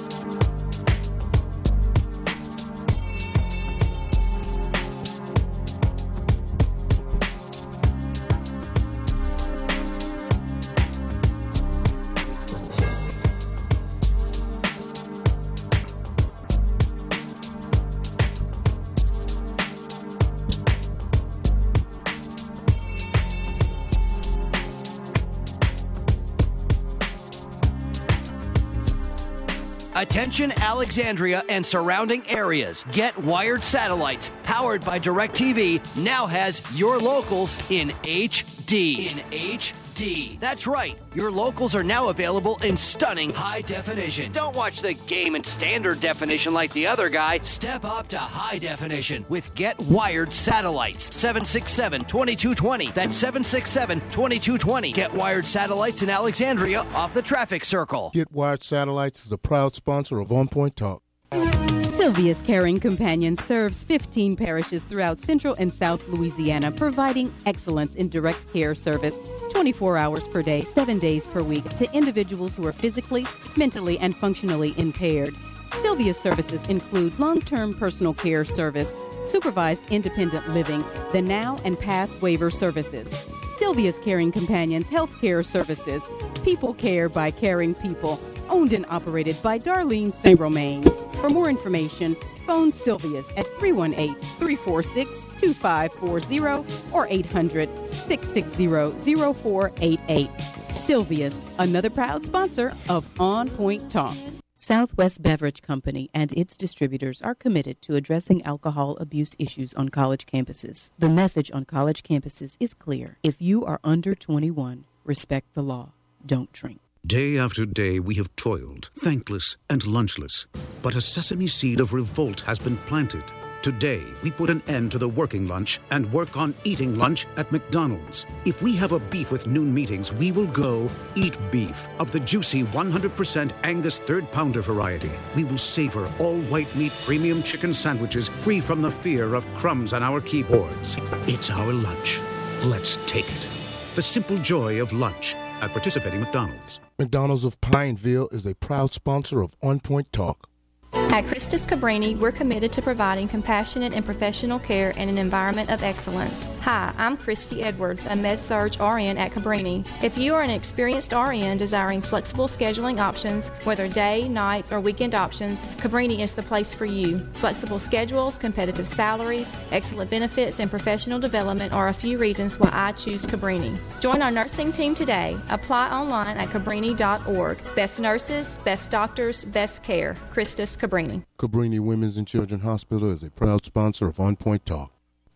Attention Alexandria and surrounding areas. Get Wired Satellites, powered by DirecTV, now has your locals in H D. In H D. That's right. Your locals are now available in stunning high definition. Don't watch the game in standard definition like the other guy. Step up to high definition with Get Wired Satellites. seven six seven, two two two zero. That's seven six seven, two two two zero. Get Wired Satellites in Alexandria off the traffic circle. Get Wired Satellites is a proud sponsor of On Point Talk. Sylvia's Caring Companion serves fifteen parishes throughout Central and South Louisiana, providing excellence in direct care service twenty-four hours per day, seven days per week to individuals who are physically, mentally, and functionally impaired. Sylvia's services include long-term personal care service, supervised independent living, the now and past waiver services. Sylvia's Caring Companions Healthcare Services, people care by caring people, owned and operated by Darlene Saint Romain. For more information, phone Sylvia's at three one eight, three four six, two five four zero or eight hundred, six six zero, zero four eight eight. Sylvia's, another proud sponsor of On Point Talk. Southwest Beverage Company and its distributors are committed to addressing alcohol abuse issues on college campuses. The message on college campuses is clear. If you are under twenty-one, respect the law. Don't drink. Day after day we have toiled, thankless and lunchless. But a sesame seed of revolt has been planted. Today, we put an end to the working lunch and work on eating lunch at McDonald's. If we have a beef with noon meetings, we will go eat beef of the juicy one hundred percent Angus third pounder variety. We will savor all white meat premium chicken sandwiches free from the fear of crumbs on our keyboards. It's our lunch. Let's take it. The simple joy of lunch at participating McDonald's. McDonald's of Pineville is a proud sponsor of On Point Talk. At Christus Cabrini, we're committed to providing compassionate and professional care in an environment of excellence. Hi, I'm Christy Edwards, a Med-Surg R N at Cabrini. If you are an experienced R N desiring flexible scheduling options, whether day, nights, or weekend options, Cabrini is the place for you. Flexible schedules, competitive salaries, excellent benefits, and professional development are a few reasons why I choose Cabrini. Join our nursing team today. Apply online at cabrini dot org. Best nurses, best doctors, best care. Christus Cabrini. Cabrini Women's and Children's Hospital is a proud sponsor of On Point Talk.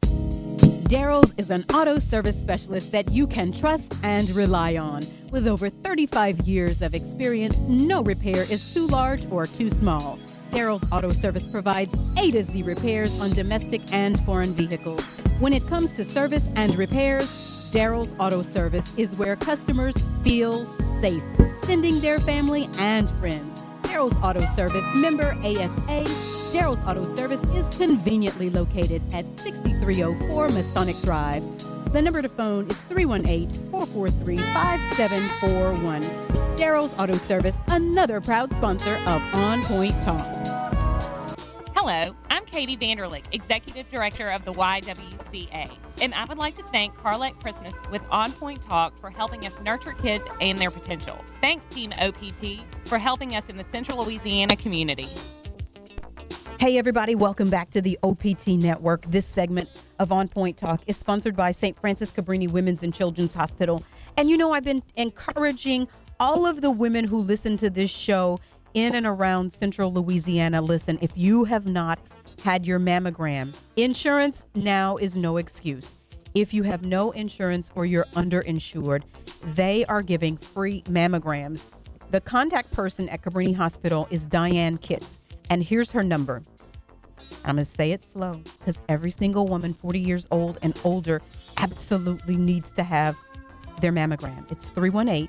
Darrell's is an auto service specialist that you can trust and rely on. With over thirty-five years of experience, no repair is too large or too small. Darrell's Auto Service provides A to Z repairs on domestic and foreign vehicles. When it comes to service and repairs, Darrell's Auto Service is where customers feel safe, sending their family and friends. Darrell's Auto Service, member A S A. Darrell's Auto Service is conveniently located at sixty-three oh four Masonic Drive. The number to phone is three one eight, four four three, five seven four one. Daryl's Auto Service, another proud sponsor of On Point Talk. Hello, I'm Katie Vanderlick, Executive Director of the Y W C A, and I would like to thank Carlette Christmas with On Point Talk for helping us nurture kids and their potential. Thanks, Team O P T, for helping us in the Central Louisiana community. Hey, everybody, welcome back to the O P T Network. This segment of On Point Talk is sponsored by Saint Francis Cabrini Women's and Children's Hospital. And you know, I've been encouraging all of the women who listen to this show in and around Central Louisiana. Listen, if you have not had your mammogram, insurance now is no excuse. If you have no insurance or you're underinsured, they are giving free mammograms. The contact person at Cabrini Hospital is Diane Kitts, and here's her number. I'm going to say it slow because every single woman forty years old and older absolutely needs to have their mammogram. It's three one eight,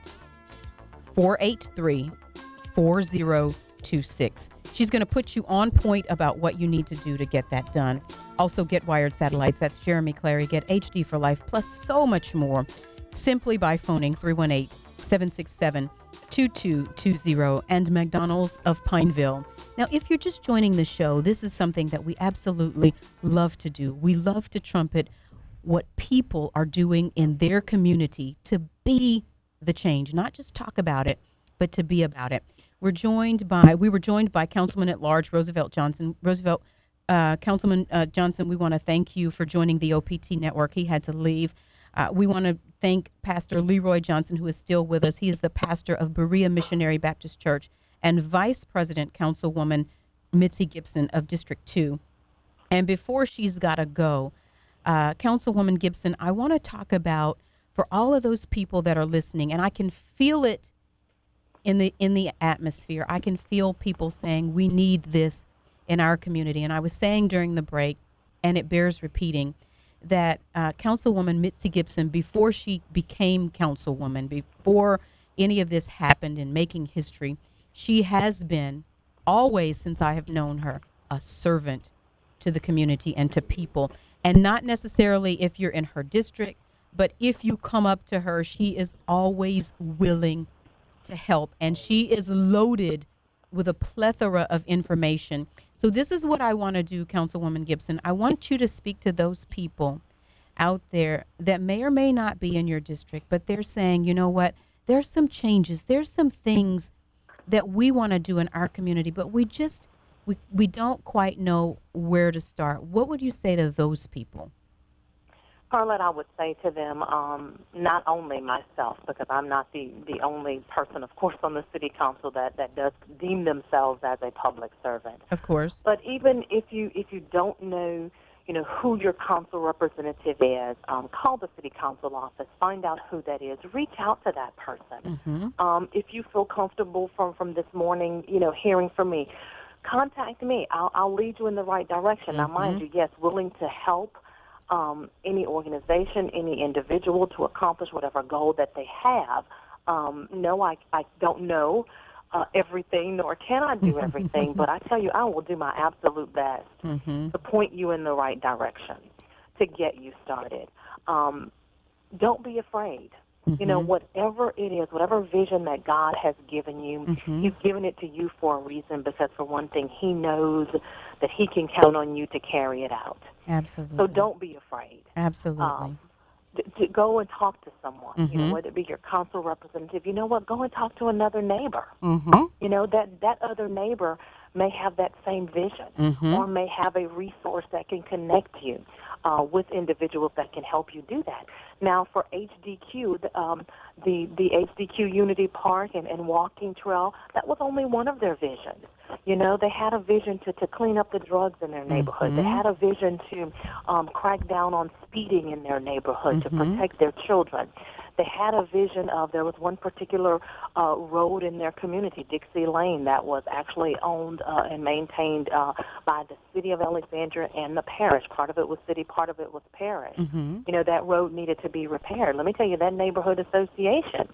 four eight three, four zero two six. She's going to put you on point about what you need to do to get that done. Also, get wired satellites. That's Jeremy Clary. Get H D for Life, plus so much more, simply by phoning three one eight, seven six seven, two two two zero and McDonald's of Pineville. Now, if you're just joining the show, this is something that we absolutely love to do. We love to trumpet what people are doing in their community to be the change, not just talk about it, but to be about it. We're joined by, we were joined by Councilman at Large Roosevelt Johnson. Roosevelt, uh, Councilman uh, Johnson, we want to thank you for joining the O P T Network. He had to leave. Uh, we want to thank Pastor Leroy Johnson, who is still with us. He is the pastor of Berea Missionary Baptist Church, and Vice President Councilwoman Mitzi Gibson of District two. And before she's got to go, uh, Councilwoman Gibson, I want to talk about, for all of those people that are listening, and I can feel it in the in the atmosphere. I can feel people saying we need this in our community. And I was saying during the break, and it bears repeating, that uh, Councilwoman Mitzi Gibson, before she became Councilwoman, before any of this happened in making history, she has been, always since I have known her, a servant to the community and to people. And not necessarily if you're in her district, but if you come up to her, she is always willing to help. And she is loaded with a plethora of information. So this is what I want to do, Councilwoman Gibson. I want you to speak to those people out there that may or may not be in your district, but they're saying, you know what, there's some changes, there's some things that we want to do in our community, but we just, we, we don't quite know where to start. What would you say to those people? Carlette, I would say to them, um, not only myself, because I'm not the, the only person, of course, on the city council that, that does deem themselves as a public servant. Of course. But even if you if you don't know, you know, who your council representative is, um, call the city council office, find out who that is, reach out to that person. Mm-hmm. Um, if you feel comfortable from, from this morning, you know, hearing from me, contact me. I'll, I'll lead you in the right direction. Mm-hmm. Now, mind you, yes, willing to help Um, any organization, any individual to accomplish whatever goal that they have. Um, no, I, I don't know uh, everything, nor can I do everything, but I tell you, I will do my absolute best Mm-hmm. to point you in the right direction, to get you started. Um, don't be afraid. Mm-hmm. You know, whatever it is, whatever vision that God has given you, Mm-hmm. He's given it to you for a reason, because for one thing, He knows that He can count on you to carry it out. Absolutely. So don't be afraid. Absolutely. Um, to, to go and talk to someone, you Mm-hmm. know, whether it be your council representative. You know what? Go and talk to another neighbor. Mm-hmm. You know, that, that other neighbor may have that same vision, Mm-hmm. or may have a resource that can connect you uh, with individuals that can help you do that. Now, for H D Q, the, um, the, the H D Q Unity Park and, and walking trail, that was only one of their visions. You know, they had a vision to, to clean up the drugs in their neighborhood. Mm-hmm. They had a vision to um, crack down on speeding in their neighborhood, Mm-hmm. to protect their children. They had a vision of, there was one particular uh, road in their community, Dixie Lane, that was actually owned uh, and maintained uh, by the city of Alexandria and the parish. Part of it was city, part of it was parish. Mm-hmm. You know, that road needed to be repaired. Let me tell you, that neighborhood association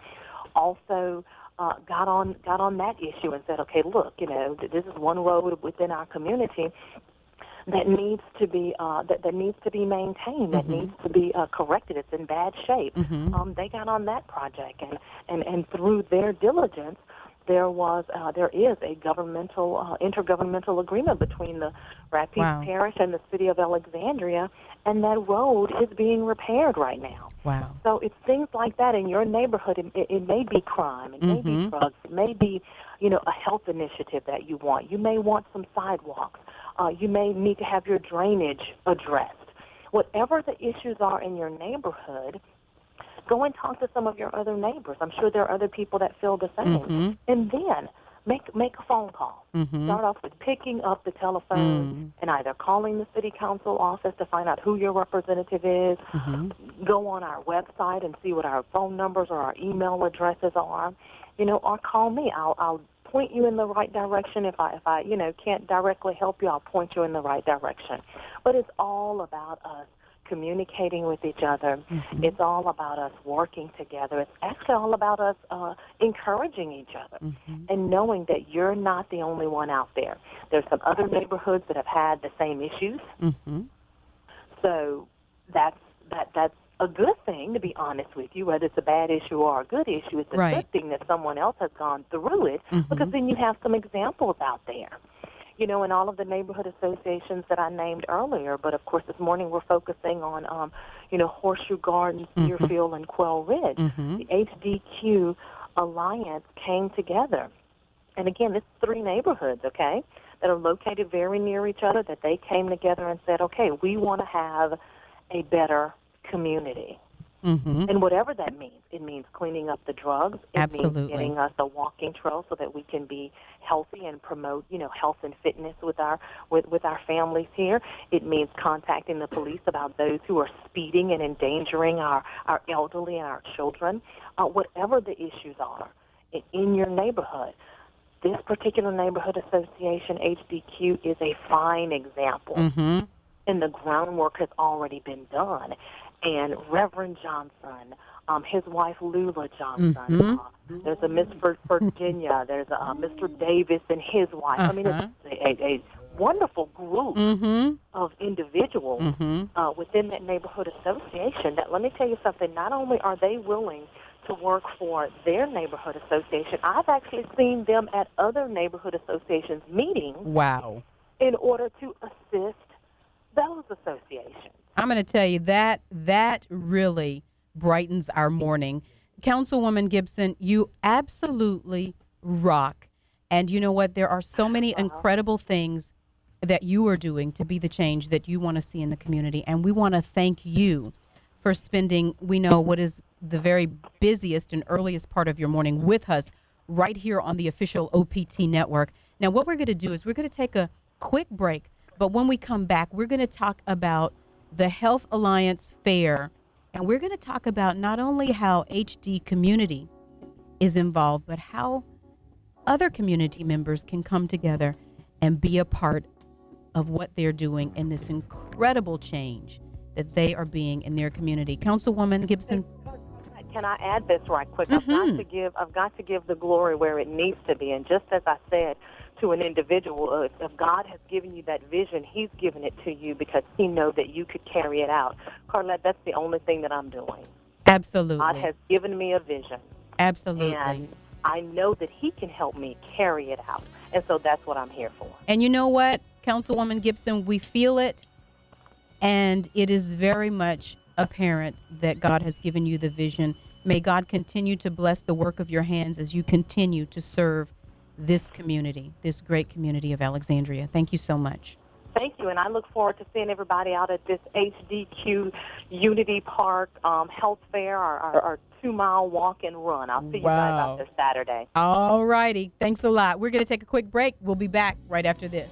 also uh, got on got on that issue and said, okay, look, you know, this is one road within our community that needs to be uh, that, that needs to be maintained, that Mm-hmm. needs to be uh, corrected. It's in bad shape. Mhm. Um, they got on that project, and, and, and through their diligence, there was uh, there is a governmental uh, intergovernmental agreement between the Rapides Wow. Parish and the city of Alexandria, and that road is being repaired right now. Wow. So it's things like that in your neighborhood. It, it, it may be crime, it may be Mhm. drugs, it may be, you know, a health initiative that you want. You may want some sidewalks. Uh, you may need to have your drainage addressed. Whatever the issues are in your neighborhood, go and talk to some of your other neighbors. I'm sure there are other people that feel the same. Mhm. And then make make a phone call. Mhm. Start off with picking up the telephone Mm. and either calling the city council office to find out who your representative is, Mhm. go on our website and see what our phone numbers or our email addresses are, you know, or call me. I'll I'll point you in the right direction. If I if I you know can't directly help you, I'll point you in the right direction. But it's all about us communicating with each other. Mhm. It's all about us working together. It's actually all about us uh, encouraging each other Mhm. and knowing that you're not the only one out there. There's some other neighborhoods that have had the same issues. Mhm. So that's that that's a good thing, to be honest with you, whether it's a bad issue or a good issue. It's a Right. good thing that someone else has gone through it Mhm. because then you have some examples out there. You know, in all of the neighborhood associations that I named earlier, but of course this morning we're focusing on, um, you know, Horseshoe Gardens, Mhm. Deerfield, and Quail Ridge. Mhm. The H D Q Alliance came together. And again, this is three neighborhoods, okay, that are located very near each other, that they came together and said, okay, we want to have a better community. Mhm. And whatever that means, it means cleaning up the drugs. It Absolutely. means getting us a walking trail so that we can be healthy and promote, you know, health and fitness with our with, with our families here. It means contacting the police about those who are speeding and endangering our, our elderly and our children. Uh, whatever the issues are in, in your neighborhood, this particular neighborhood association, H D Q, is a fine example. Mhm. And the groundwork has already been done. And Reverend Johnson, um, his wife Lula Johnson, Mhm. uh, there's a Miss Vir- Virginia, there's a uh, Mister Davis and his wife. I mean, Uh-huh. it's a, a, a wonderful group Mhm. of individuals Mhm. uh, within that neighborhood association that, let me tell you something, not only are they willing to work for their neighborhood association, I've actually seen them at other neighborhood associations meetings Wow. in order to assist those associations. I'm going to tell you that that really brightens our morning. Councilwoman Gibson, you absolutely rock. And you know what? There are so many incredible things that you are doing to be the change that you want to see in the community. And we want to thank you for spending, we know, what is the very busiest and earliest part of your morning with us right here on the official O P T network. Now, what we're going to do is we're going to take a quick break. But when we come back, we're going to talk about the Health Alliance Fair. And we're going to talk about not only how H D community is involved, but how other community members can come together and be a part of what they're doing in this incredible change that they are being in their community. Councilwoman Gibson. Can I add this right quick? I've got to give I've got to give the glory where it needs to be. And just as I said to an individual, uh, if, if God has given you that vision, he's given it to you because he knows that you could carry it out. Carlette, that's the only thing that I'm doing. Absolutely. God has given me a vision. Absolutely. And I know that he can help me carry it out. And so that's what I'm here for. And you know what, Councilwoman Gibson, we feel it. And it is very much apparent that God has given you the vision. May God continue to bless the work of your hands as you continue to serve this community, this great community of Alexandria. Thank you so much. Thank you, and I look forward to seeing everybody out at this H D Q Unity Park um, Health Fair, our, our, our two-mile walk and run. I'll see you guys Wow. out there Saturday. All righty. Thanks a lot. We're going to take a quick break. We'll be back right after this.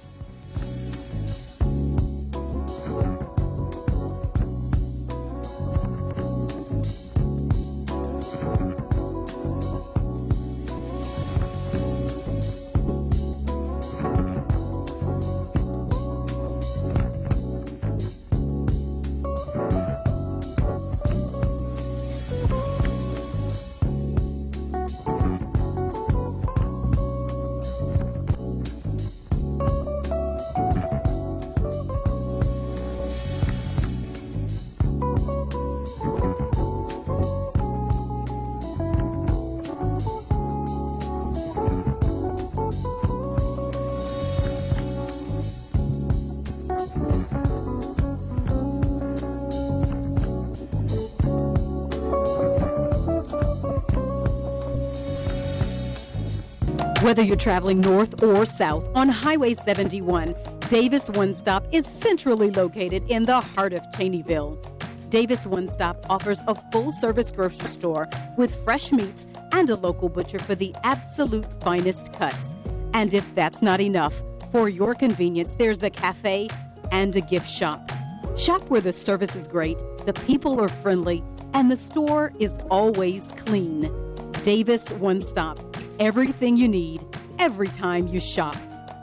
Whether you're traveling north or south on Highway seventy-one, Davis One Stop is centrally located in the heart of Cheneyville. Davis One Stop offers a full-service grocery store with fresh meats and a local butcher for the absolute finest cuts. And if that's not enough, for your convenience, there's a cafe and a gift shop. Shop where the service is great, the people are friendly, and the store is always clean. Davis One Stop. Everything you need, every time you shop.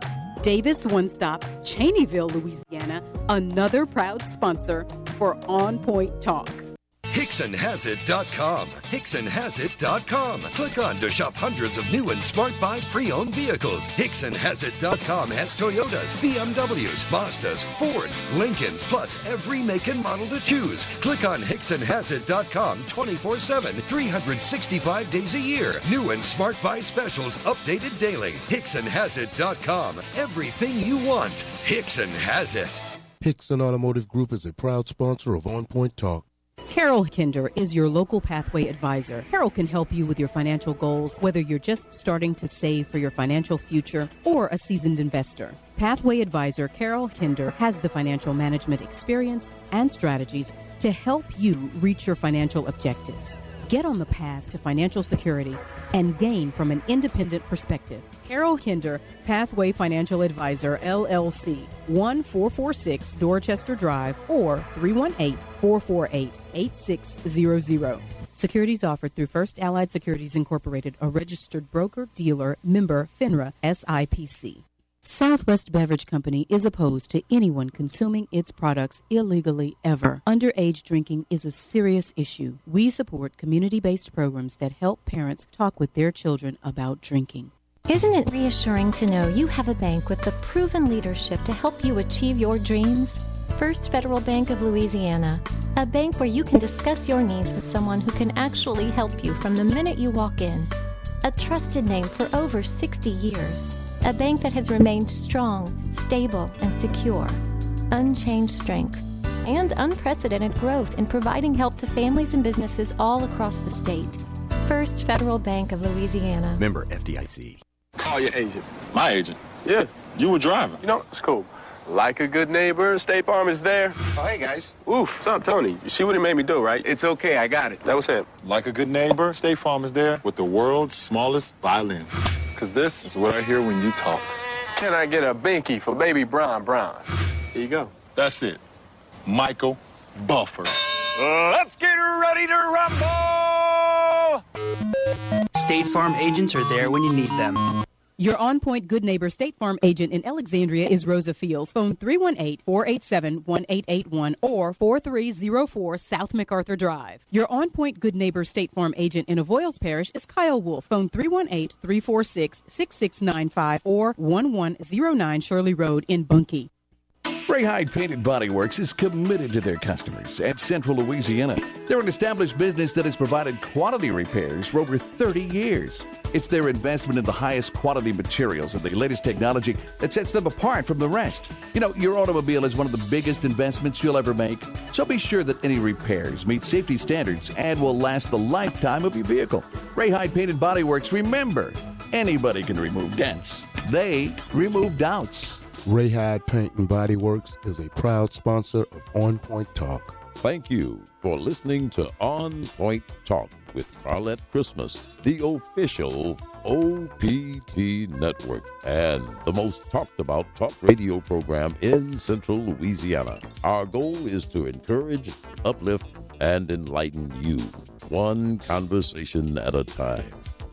Davis One Stop, Cheneyville, Louisiana, another proud sponsor for On Point Talk. Hickson Has It dot com. Hickson Has It dot com. Click on to shop hundreds of new and smart buy pre-owned vehicles. Hickson Has It dot com has Toyotas, B M Ws, Mazdas, Fords, Lincolns, plus every make and model to choose. Click on Hickson Has It dot com twenty-four seven, three hundred sixty-five days a year. New and smart buy specials updated daily. Hickson Has It dot com. Everything you want. Hickson has it. Hickson Automotive Group is a proud sponsor of On Point Talk. Carol Kinder is your local pathway advisor. Carol can help you with your financial goals, whether you're just starting to save for your financial future or a seasoned investor. Pathway advisor Carol Kinder has the financial management experience and strategies to help you reach your financial objectives. Get on the path to financial security and gain from an independent perspective. Carol Kinder, Pathway Financial Advisor, L L C, one four four six Dorchester Drive or three one eight, four four eight, eight six zero zero. Securities offered through First Allied Securities Incorporated, a registered broker, dealer, member, FINRA, S I P C. Southwest Beverage Company is opposed to anyone consuming its products illegally ever. Underage drinking is a serious issue. We support community-based programs that help parents talk with their children about drinking. Isn't it reassuring to know you have a bank with the proven leadership to help you achieve your dreams? First Federal Bank of Louisiana, a bank where you can discuss your needs with someone who can actually help you from the minute you walk in. A trusted name for over sixty years. A bank that has remained strong, stable, and secure. Unchanged strength and unprecedented growth in providing help to families and businesses all across the state. First Federal Bank of Louisiana. Member F D I C. Call your agent. My agent? Yeah. You were driving. You know, it's cool. Like a good neighbor, State Farm is there. Oh, hey, guys. Oof, what's up, Tony? You see what he made me do, right? It's okay, I got it. That was him. Like a good neighbor, State Farm is there with the world's smallest violin. Because this is what I hear when you talk. Can I get a binky for baby Brown Brown? Here you go. That's it. Michael Buffer. Uh, let's get ready to rumble! State Farm agents are there when you need them. Your On Point Good Neighbor State Farm agent in Alexandria is Rosa Fields. Phone three one eight, four eight seven, one eight eight one or four three zero four South MacArthur Drive. Your On Point Good Neighbor State Farm agent in Avoyles Parish is Kyle Wolf. Phone three one eight, three four six, six six nine five or one one zero nine Shirley Road in Bunkie. Ray Hyde Painted Body Works is committed to their customers at Central Louisiana. They're an established business that has provided quality repairs for over thirty years. It's their investment in the highest quality materials and the latest technology that sets them apart from the rest. You know, your automobile is one of the biggest investments you'll ever make, so be sure that any repairs meet safety standards and will last the lifetime of your vehicle. Ray Hyde Painted Body Works, remember, anybody can remove dents. They remove doubts. Ray Hyde Paint and Body Works is a proud sponsor of On Point Talk. Thank you for listening to On Point Talk with Carlette Christmas, the official O P T network and the most talked about talk radio program in Central Louisiana. Our goal is to encourage, uplift, and enlighten you, one conversation at a time.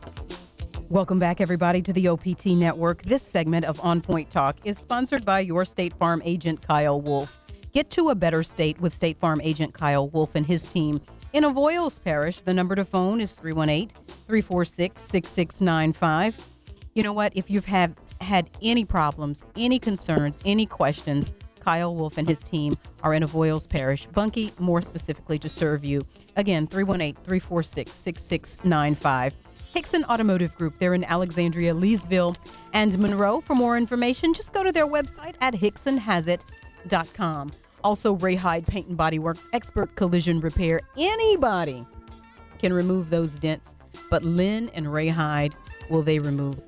Welcome back, everybody, to the O P T Network. This segment of On Point Talk is sponsored by your State Farm agent, Kyle Wolf. Get to a better state with State Farm agent Kyle Wolf and his team. In Avoyles Parish, the number to phone is three one eight, three four six, six six nine five. You know what? If you've had, had any problems, any concerns, any questions, Kyle Wolf and his team are in Avoyles Parish, Bunkie, more specifically, to serve you. Again, three one eight, three four six, six six nine five. Hickson Automotive Group. They're in Alexandria, Leesville, and Monroe. For more information, just go to their website at hickson has it dot com. Also, Ray Hyde Paint and Body Works, expert collision repair. Anybody can remove those dents, but Lynn and Ray Hyde, will they remove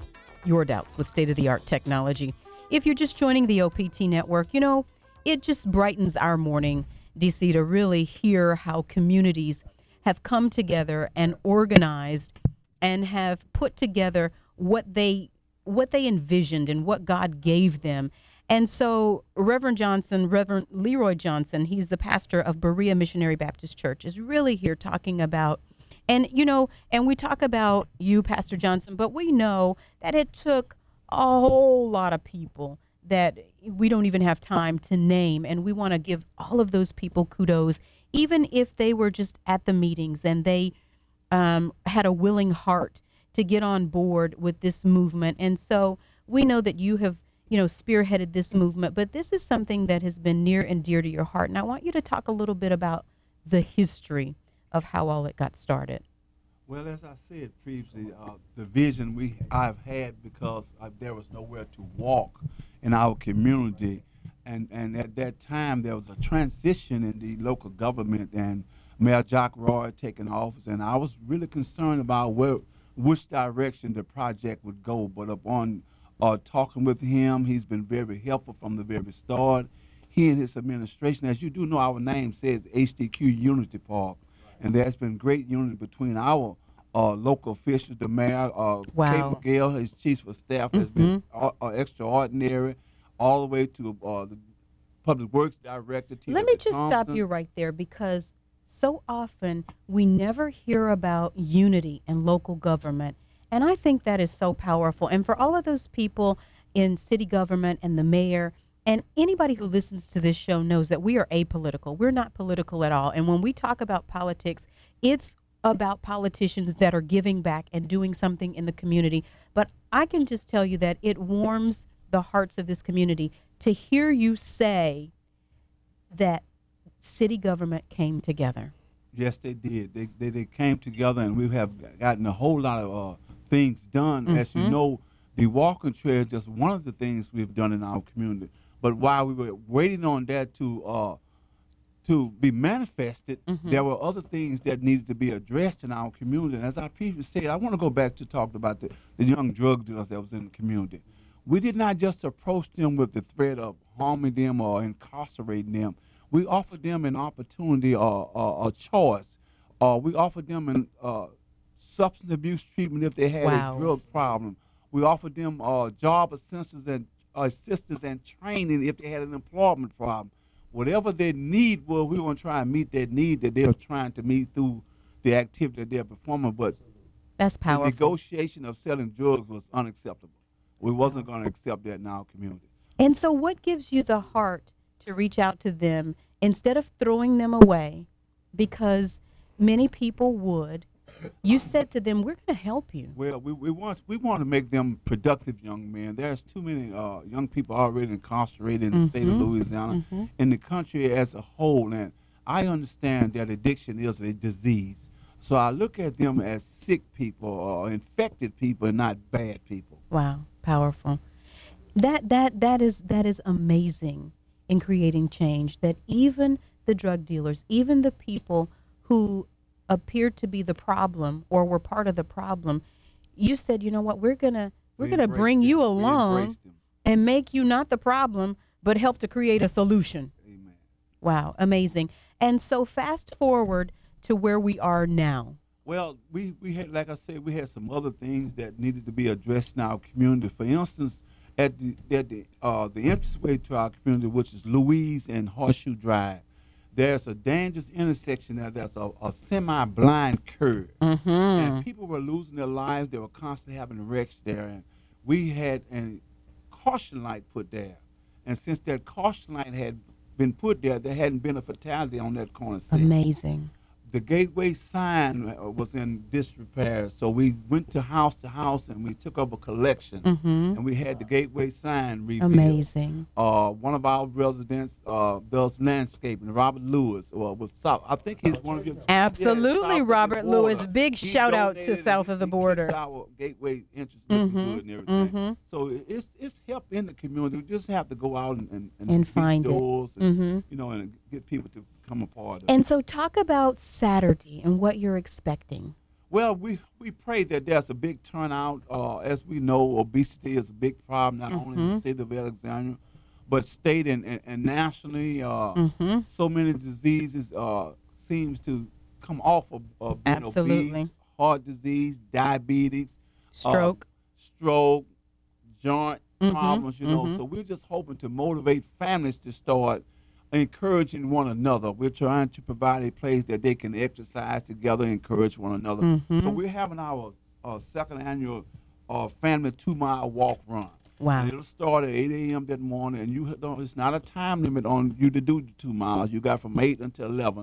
your doubts with state-of-the-art technology. If you're just joining the O P T network, you know, it just brightens our morning, D C, to really hear how communities have come together and organized and have put together what they what they envisioned and what God gave them. And so Reverend Johnson, Reverend Leroy Johnson, he's the pastor of Berea Missionary Baptist Church, is really here talking about, and, you know, and we talk about you, Pastor Johnson, but we know that it took a whole lot of people that we don't even have time to name. And we want to give all of those people kudos, even if they were just at the meetings and they um, had a willing heart to get on board with this movement. And so we know that you have, you know, spearheaded this movement, but this is something that has been near and dear to your heart. And I want you to talk a little bit about the history of how all it got started. Well, as I said previously, uh, the vision we I've had because uh, there was nowhere to walk in our community, and and at that time there was a transition in the local government, and Mayor Jock Roy taking office, and I was really concerned about where which direction the project would go. But upon uh, talking with him, he's been very helpful from the very start. He and his administration, as you do know, our name says H D Q Unity Park. And there's been great unity between our uh, local officials, the mayor, uh, wow. Kate McGill, his chief of staff, has mm-hmm. been uh, uh, extraordinary, all the way to uh, the public works director. T. Let me just Thompson. stop you right there, because so often we never hear about unity in local government. And I think that is so powerful. And for all of those people in city government and the mayor, and anybody who listens to this show knows that we are apolitical. We're not political at all. And when we talk about politics, it's about politicians that are giving back and doing something in the community. But I can just tell you that it warms the hearts of this community to hear you say that city government came together. Yes, they did. They they, they came together, and we have gotten a whole lot of uh, things done. Mm-hmm. As you know, the walking trail is just one of the things we've done in our community. But while we were waiting on that to uh, to be manifested, mm-hmm. there were other things that needed to be addressed in our community. And as I previously said, I want to go back to talk about the, the young drug dealers that was in the community. We did not just approach them with the threat of harming them or incarcerating them. We offered them an opportunity or uh, uh, a choice. Uh, we offered them an uh, substance abuse treatment if they had wow. a drug problem. We offered them uh, job assistance and assistance and training if they had an employment problem. Whatever their need was, we were going to try and meet that need that they were trying to meet through the activity that they're performing. But that's powerful. The negotiation of selling drugs was unacceptable. We wasn't going to accept that in our community. And so what gives you the heart to reach out to them instead of throwing them away, because many people would? You said to them, we're going to help you. Well, we, we want we want to make them productive young men. There's too many uh, young people already incarcerated in the mm-hmm. state of Louisiana, mm-hmm. in the country as a whole. And I understand that addiction is a disease. So I look at them as sick people or infected people and not bad people. Wow, powerful. That that that is that is amazing in creating change, that even the drug dealers, even the people who appeared to be the problem or were part of the problem, you said, you know what, we're gonna we're we gonna bring them. you along and make you not the problem, but help to create a solution. Amen. Wow, amazing. And so fast forward to where we are now. Well, we, we had, like I said, we had some other things that needed to be addressed in our community. For instance, at the at the uh, the entranceway to our community, which is Louise and Horseshoe Drive, there's a dangerous intersection there. There's a, a semi-blind curve. Mm-hmm. And people were losing their lives. They were constantly having wrecks there. And we had a caution light put there. And since that caution light had been put there, there hadn't been a fatality on that corner since. Amazing. The gateway sign was in disrepair, so we went to house to house and we took up a collection, mm-hmm. and we had the gateway sign rebuilt. Amazing. Uh, one of our residents uh, does landscaping, Robert Lewis, or with South. I think he's one of your. Absolutely, yeah, Robert Lewis. Big he shout out to south of the border. Our gateway entrance looking mm-hmm. good and everything. Mm-hmm. So it's it's help in the community. We just have to go out and and, and, and find doors it. and mm-hmm. you know and get people to come a part of and it. so talk about Saturday and what you're expecting. Well, we, we pray that there's a big turnout. Uh, as we know, obesity is a big problem, not only in the Mhm. city of Alexandria, but state and, and, and nationally. Uh, Mhm. So many diseases uh, seems to come off of, of being Absolutely. obese, heart disease, diabetes, uh, Stroke. stroke, joint Mhm, problems, you know. mhm. So we're just hoping to motivate families to start encouraging one another. We're trying to provide a place that they can exercise together, encourage one another. Mhm. So we're having our uh, second annual uh, family two-mile walk run. Wow. And it'll start at eight a.m. that morning, and you don't, it's not a time limit on you to do the two miles. You got from eight until eleven.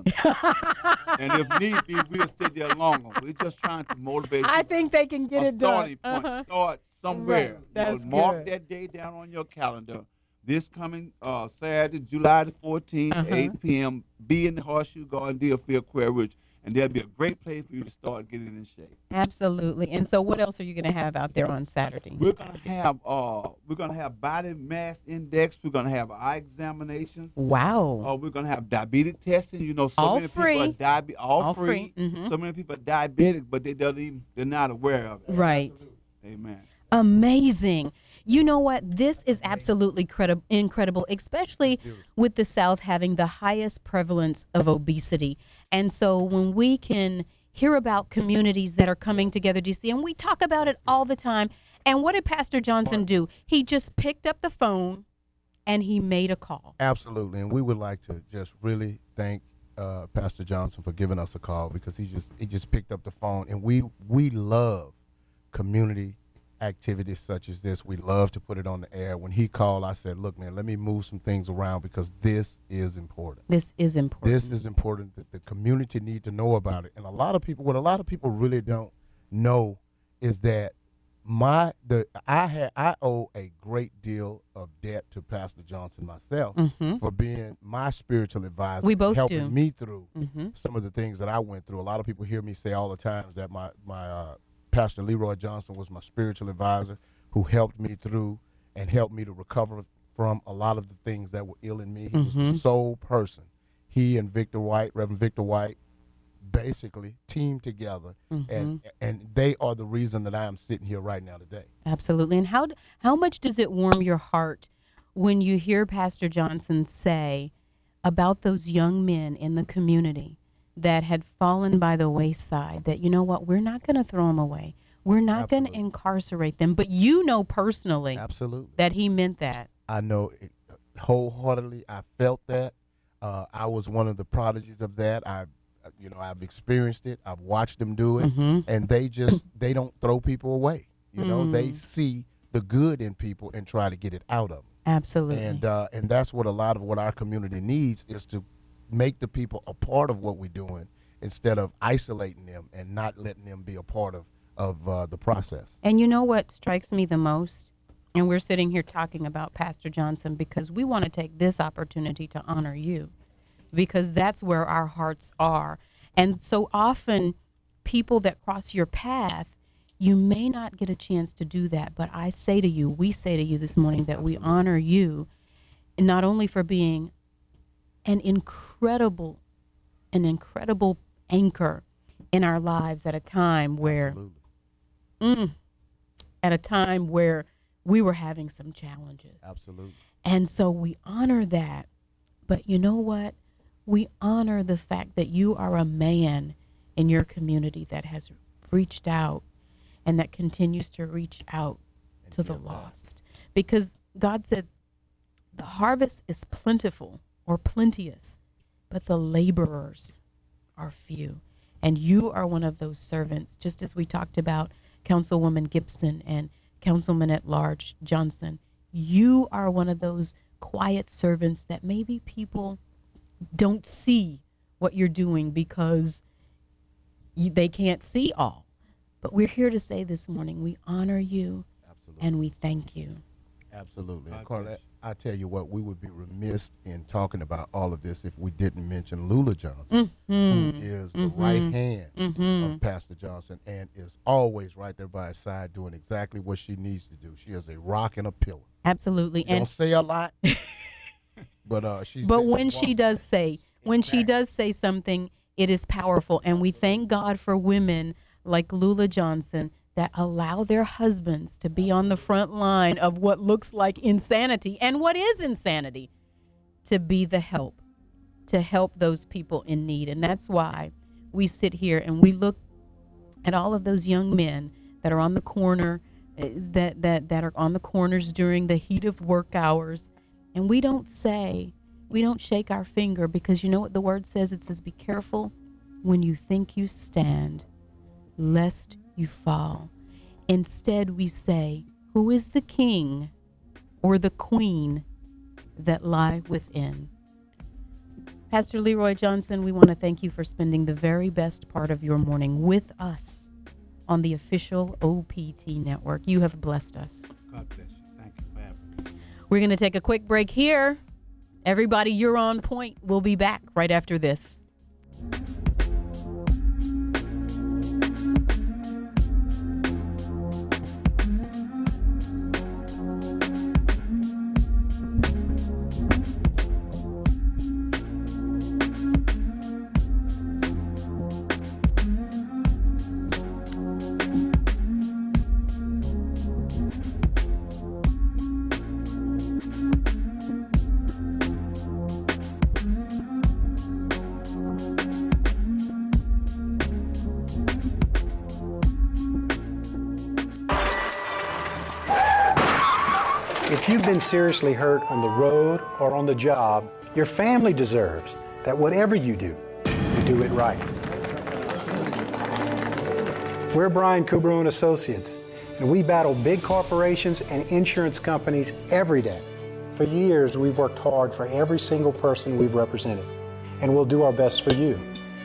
And if need be, we'll stay there longer. We're just trying to motivate I you. think they can get a it done. starting point. Uh-huh. Start somewhere. Right. You know, That's mark good. that day down on your calendar. This coming uh, Saturday, July the fourteenth, Uh-huh. eight p.m. Be in the Horseshoe Garden, Deerfield, Quail Ridge, and there'll be a great place for you to start getting in shape. Absolutely. And so, what else are you going to have out there on Saturday? We're gonna have uh, we're gonna have body mass index. We're gonna have eye examinations. Wow. Uh, we're gonna have diabetic testing. You know, so All many free. people are diabetic, all, All free. free. Mhm. So many people are diabetic, but they don't even they're not aware of it. Right. Amen. Amazing. You know what? This is absolutely credi- incredible, especially with the South having the highest prevalence of obesity. And so when we can hear about communities that are coming together, D C, and we talk about it all the time. And what did Pastor Johnson do? He just picked up the phone and he made a call. Absolutely, and we would like to just really thank uh, Pastor Johnson for giving us a call, because he just he just picked up the phone, and we we love community activities such as this. We love to put it on the air. When he called, I said, "Look, man, let me move some things around, because this is important. This is important. This is important. That the community need to know about it." And a lot of people, what a lot of people really don't know, is that my the I had I owe a great deal of debt to Pastor Johnson myself Mhm. for being my spiritual advisor, We both helping do. me through Mhm. some of the things that I went through. A lot of people hear me say all the time that my my uh, Pastor Leroy Johnson was my spiritual advisor, who helped me through and helped me to recover from a lot of the things that were ill in me. He was the Mhm. sole person. He and Victor White, Reverend Victor White, basically teamed together, and Mhm. and they are the reason that I am sitting here right now today. Absolutely. And how how much does it warm your heart when you hear Pastor Johnson say about those young men in the community that had fallen by the wayside, that, you know what, we're not going to throw them away. We're not going to incarcerate them. But you know personally Absolutely. that he meant that. I know it wholeheartedly. I felt that. Uh, I was one of the prodigies of that. I, you know, I've experienced it. I've watched them do it, Mhm. and they just they don't throw people away. You know, they Mm. see the good in people and try to get it out of them. Absolutely. And uh, and that's what a lot of what our community needs, is to make the people a part of what we're doing, instead of isolating them and not letting them be a part of of uh, the process. And you know what strikes me the most? And we're sitting here talking about Pastor Johnson because we want to take this opportunity to honor you, because that's where our hearts are. And so often, people that cross your path, you may not get a chance to do that. But I say to you, we say to you this morning that we honor you, not only for being an incredible, an incredible anchor in our lives at a time where, mm, at a time where we were having some challenges. Absolutely. And so we honor that. But you know what? We honor the fact that you are a man in your community that has reached out and that continues to reach out to the lost. Because God said the harvest is plentiful or plenteous, but the laborers are few. And you are one of those servants, just as we talked about Councilwoman Gibson and Councilman at Large Johnson. You are one of those quiet servants that maybe people don't see what you're doing because you, they can't see all. But we're here to say this morning, we honor you. Absolutely. And we thank you. Absolutely. And Carla, I tell you what, we would be remiss in talking about all of this if we didn't mention Lula Johnson, Mhm. who is the Mhm. right hand Mhm. of Pastor Johnson and is always right there by his side doing exactly what she needs to do. She is a rock and a pillar. Absolutely. Don't And say a lot, but uh, she's. But when she does say, when she does say something, it is powerful. And we thank God for women like Lula Johnson that allow their husbands to be on the front line of what looks like insanity and what is insanity, to be the help, to help those people in need. And that's why we sit here and we look at all of those young men that are on the corner, that, that, that are on the corners during the heat of work hours. And we don't say, we don't shake our finger, because you know what the word says? It says, be careful when you think you stand, lest you fall. Instead, we say, who is the king or the queen that lie within? Pastor Leroy Johnson, we want to thank you for spending the very best part of your morning with us on the official O P T network. You have blessed us. God bless you. Thank you for having me. We're going to take a quick break here. Everybody, you're on point. We'll be back right after this. If you've been seriously hurt on the road or on the job, your family deserves that whatever you do, you do it right. We're Brian Kubro and Associates, and we battle big corporations and insurance companies every day. For years, we've worked hard for every single person we've represented, and we'll do our best for you.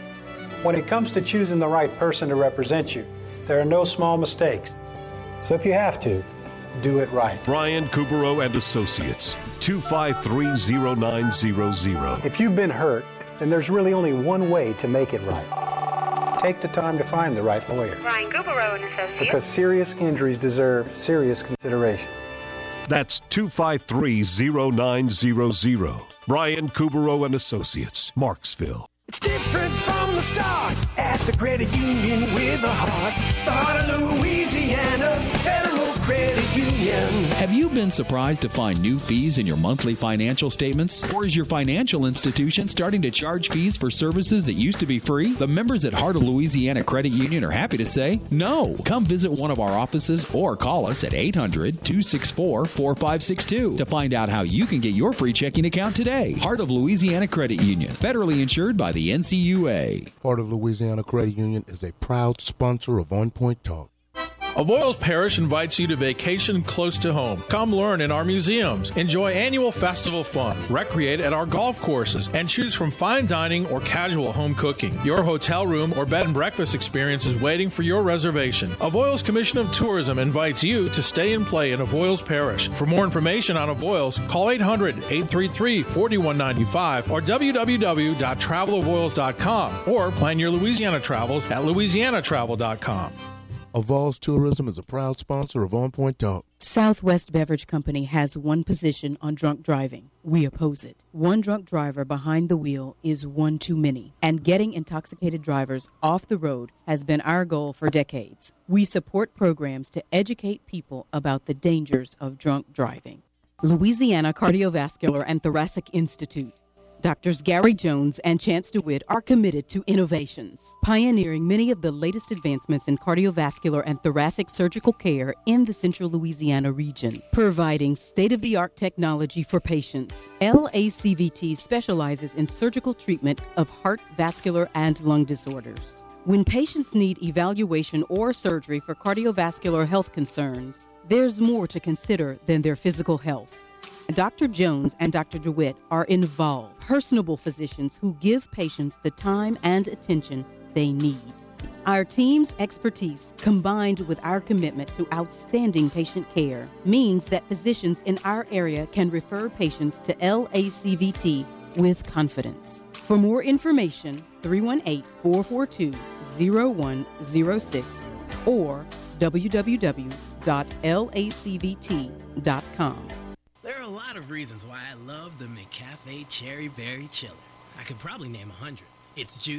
When it comes to choosing the right person to represent you, there are no small mistakes. So if you have to, do it right. Brian Kubro and Associates, two five three, zero nine zero zero. If you've been hurt, then there's really only one way to make it right. Take the time to find the right lawyer. Brian Kubro and Associates. Because serious injuries deserve serious consideration. That's two five three, zero nine zero zero. Brian Kubro and Associates, Marksville. It's different from the start at the credit union with a heart. The heart of Louisiana, Federal Credit Union. Have you been surprised to find new fees in your monthly financial statements? Or is your financial institution starting to charge fees for services that used to be free? The members at Heart of Louisiana Credit Union are happy to say no. Come visit one of our offices or call us at eight hundred, two six four, four five six two to find out how you can get your free checking account today. Heart of Louisiana Credit Union, federally insured by the N C U A. Heart of Louisiana Credit Union is a proud sponsor of On Point Talk. Avoyelles Parish invites you to vacation close to home. Come learn in our museums, enjoy annual festival fun, recreate at our golf courses, and choose from fine dining or casual home cooking. Your hotel room or bed and breakfast experience is waiting for your reservation. Avoyelles Commission of Tourism invites you to stay and play in Avoyelles Parish. For more information on Avoyelles, call eight hundred, eight three three, four one nine five or w w w dot travel avoyelles dot com or plan your Louisiana travels at louisiana travel dot com. Avoyelles Tourism is a proud sponsor of On Point Talk. Southwest Beverage Company has one position on drunk driving. We oppose it. One drunk driver behind the wheel is one too many, and getting intoxicated drivers off the road has been our goal for decades. We support programs to educate people about the dangers of drunk driving. Louisiana Cardiovascular and Thoracic Institute. Doctors Gary Jones and Chance DeWitt are committed to innovations, pioneering many of the latest advancements in cardiovascular and thoracic surgical care in the central Louisiana region, providing state-of-the-art technology for patients. L A C V T specializes in surgical treatment of heart, vascular, and lung disorders. When patients need evaluation or surgery for cardiovascular health concerns, there's more to consider than their physical health. Doctor Jones and Doctor DeWitt are involved, personable physicians who give patients the time and attention they need. Our team's expertise, combined with our commitment to outstanding patient care, means that physicians in our area can refer patients to L A C V T with confidence. For more information, three one eight, four four two, zero one zero six or w w w dot l a c v t dot com. There are a lot of reasons why I love the McCafe Cherry Berry Chiller. I could probably name a hundred. It's juicy,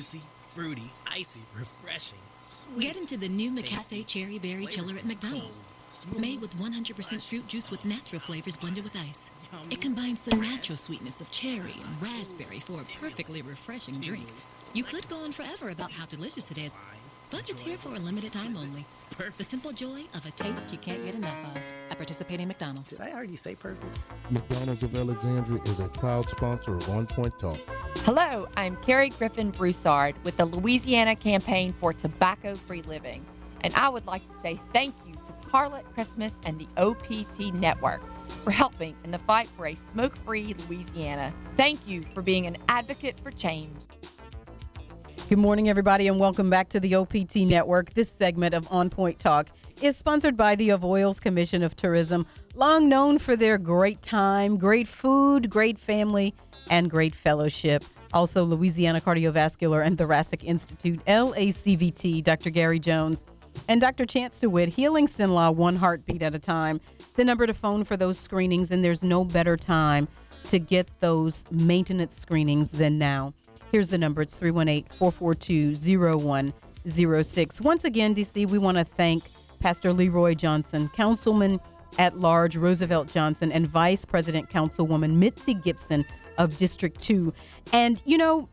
fruity, icy, refreshing, sweet. Get into the new McCafe tasty, Cherry Berry Chiller at McDonald's. smooth, Made with one hundred percent fruit juice with natural flavors blended with ice. yummy, It combines the natural sweetness of cherry and raspberry for a perfectly refreshing drink. You could go on forever about how delicious it is, but it's here for a limited time only. The simple joy of a taste you can't get enough of at participating McDonald's. Did I already say perfect? McDonald's of Alexandria is a proud sponsor of On Point Talk. Hello, I'm Carrie Griffin Broussard with the Louisiana Campaign for Tobacco-Free Living, and I would like to say thank you to Carlette Christmas and the O P T Network for helping in the fight for a smoke-free Louisiana. Thank you for being an advocate for change. Good morning, everybody, and welcome back to the O P T Network. This segment of On Point Talk is sponsored by the Avoyelles Commission of Tourism, long known for their great time, great food, great family, and great fellowship. Also, Louisiana Cardiovascular and Thoracic Institute, L A C V T, Doctor Gary Jones, and Doctor Chance DeWitt, healing Sinlaw one heartbeat at a time. The number to phone for those screenings, and there's no better time to get those maintenance screenings than now. Here's the number. It's three one eight, four four two, zero one zero six. Once again, D C, we want to thank Pastor Leroy Johnson, Councilman at Large Roosevelt Johnson, and Vice President Councilwoman Mitzi Gibson of District two. And, you know,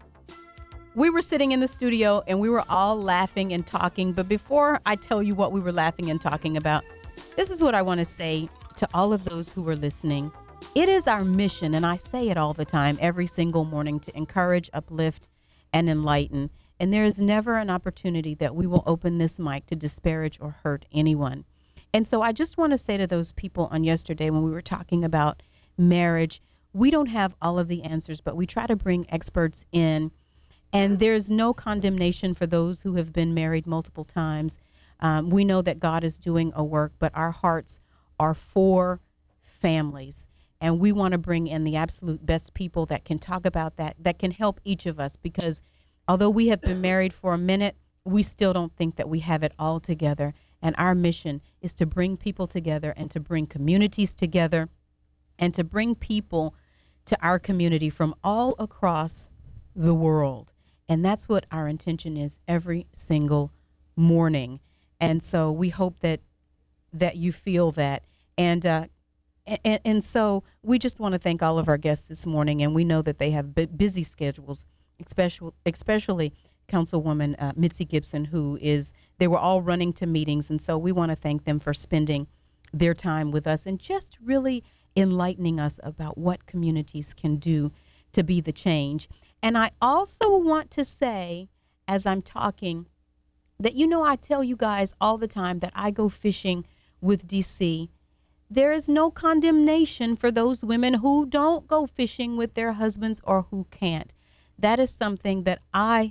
we were sitting in the studio and we were all laughing and talking. But before I tell you what we were laughing and talking about, this is what I want to say to all of those who are listening. It is our mission, and I say it all the time, every single morning, to encourage, uplift, and enlighten. And there is never an opportunity that we will open this mic to disparage or hurt anyone. And so I just want to say to those people on yesterday when we were talking about marriage, we don't have all of the answers, but we try to bring experts in. And there's no condemnation for those who have been married multiple times. Um, we know that God is doing a work, but our hearts are for families. And we want to bring in the absolute best people that can talk about that, that can help each of us. Because although we have been married for a minute, we still don't think that we have it all together. And our mission is to bring people together and to bring communities together and to bring people to our community from all across the world. And that's what our intention is every single morning. And so we hope that that you feel that. And uh, And, and so we just want to thank all of our guests this morning, and we know that they have busy schedules, especially, especially Councilwoman uh, Mitzi Gibson, who is, they were all running to meetings, and so we want to thank them for spending their time with us and just really enlightening us about what communities can do to be the change. And I also want to say, as I'm talking, that, you know, I tell you guys all the time that I go fishing with D C. There is no condemnation for those women who don't go fishing with their husbands or who can't. That is something that I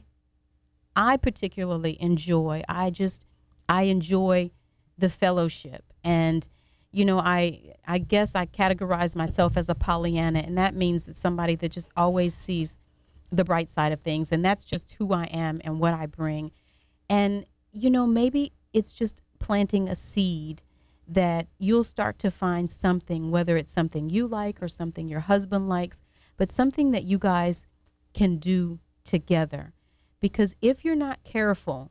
I particularly enjoy. I just I enjoy the fellowship. And, you know, I I guess I categorize myself as a Pollyanna, and that means it's somebody that just always sees the bright side of things. And that's just who I am and what I bring. And, you know, maybe it's just planting a seed that you'll start to find something, whether it's something you like or something your husband likes, but something that you guys can do together. Because if you're not careful,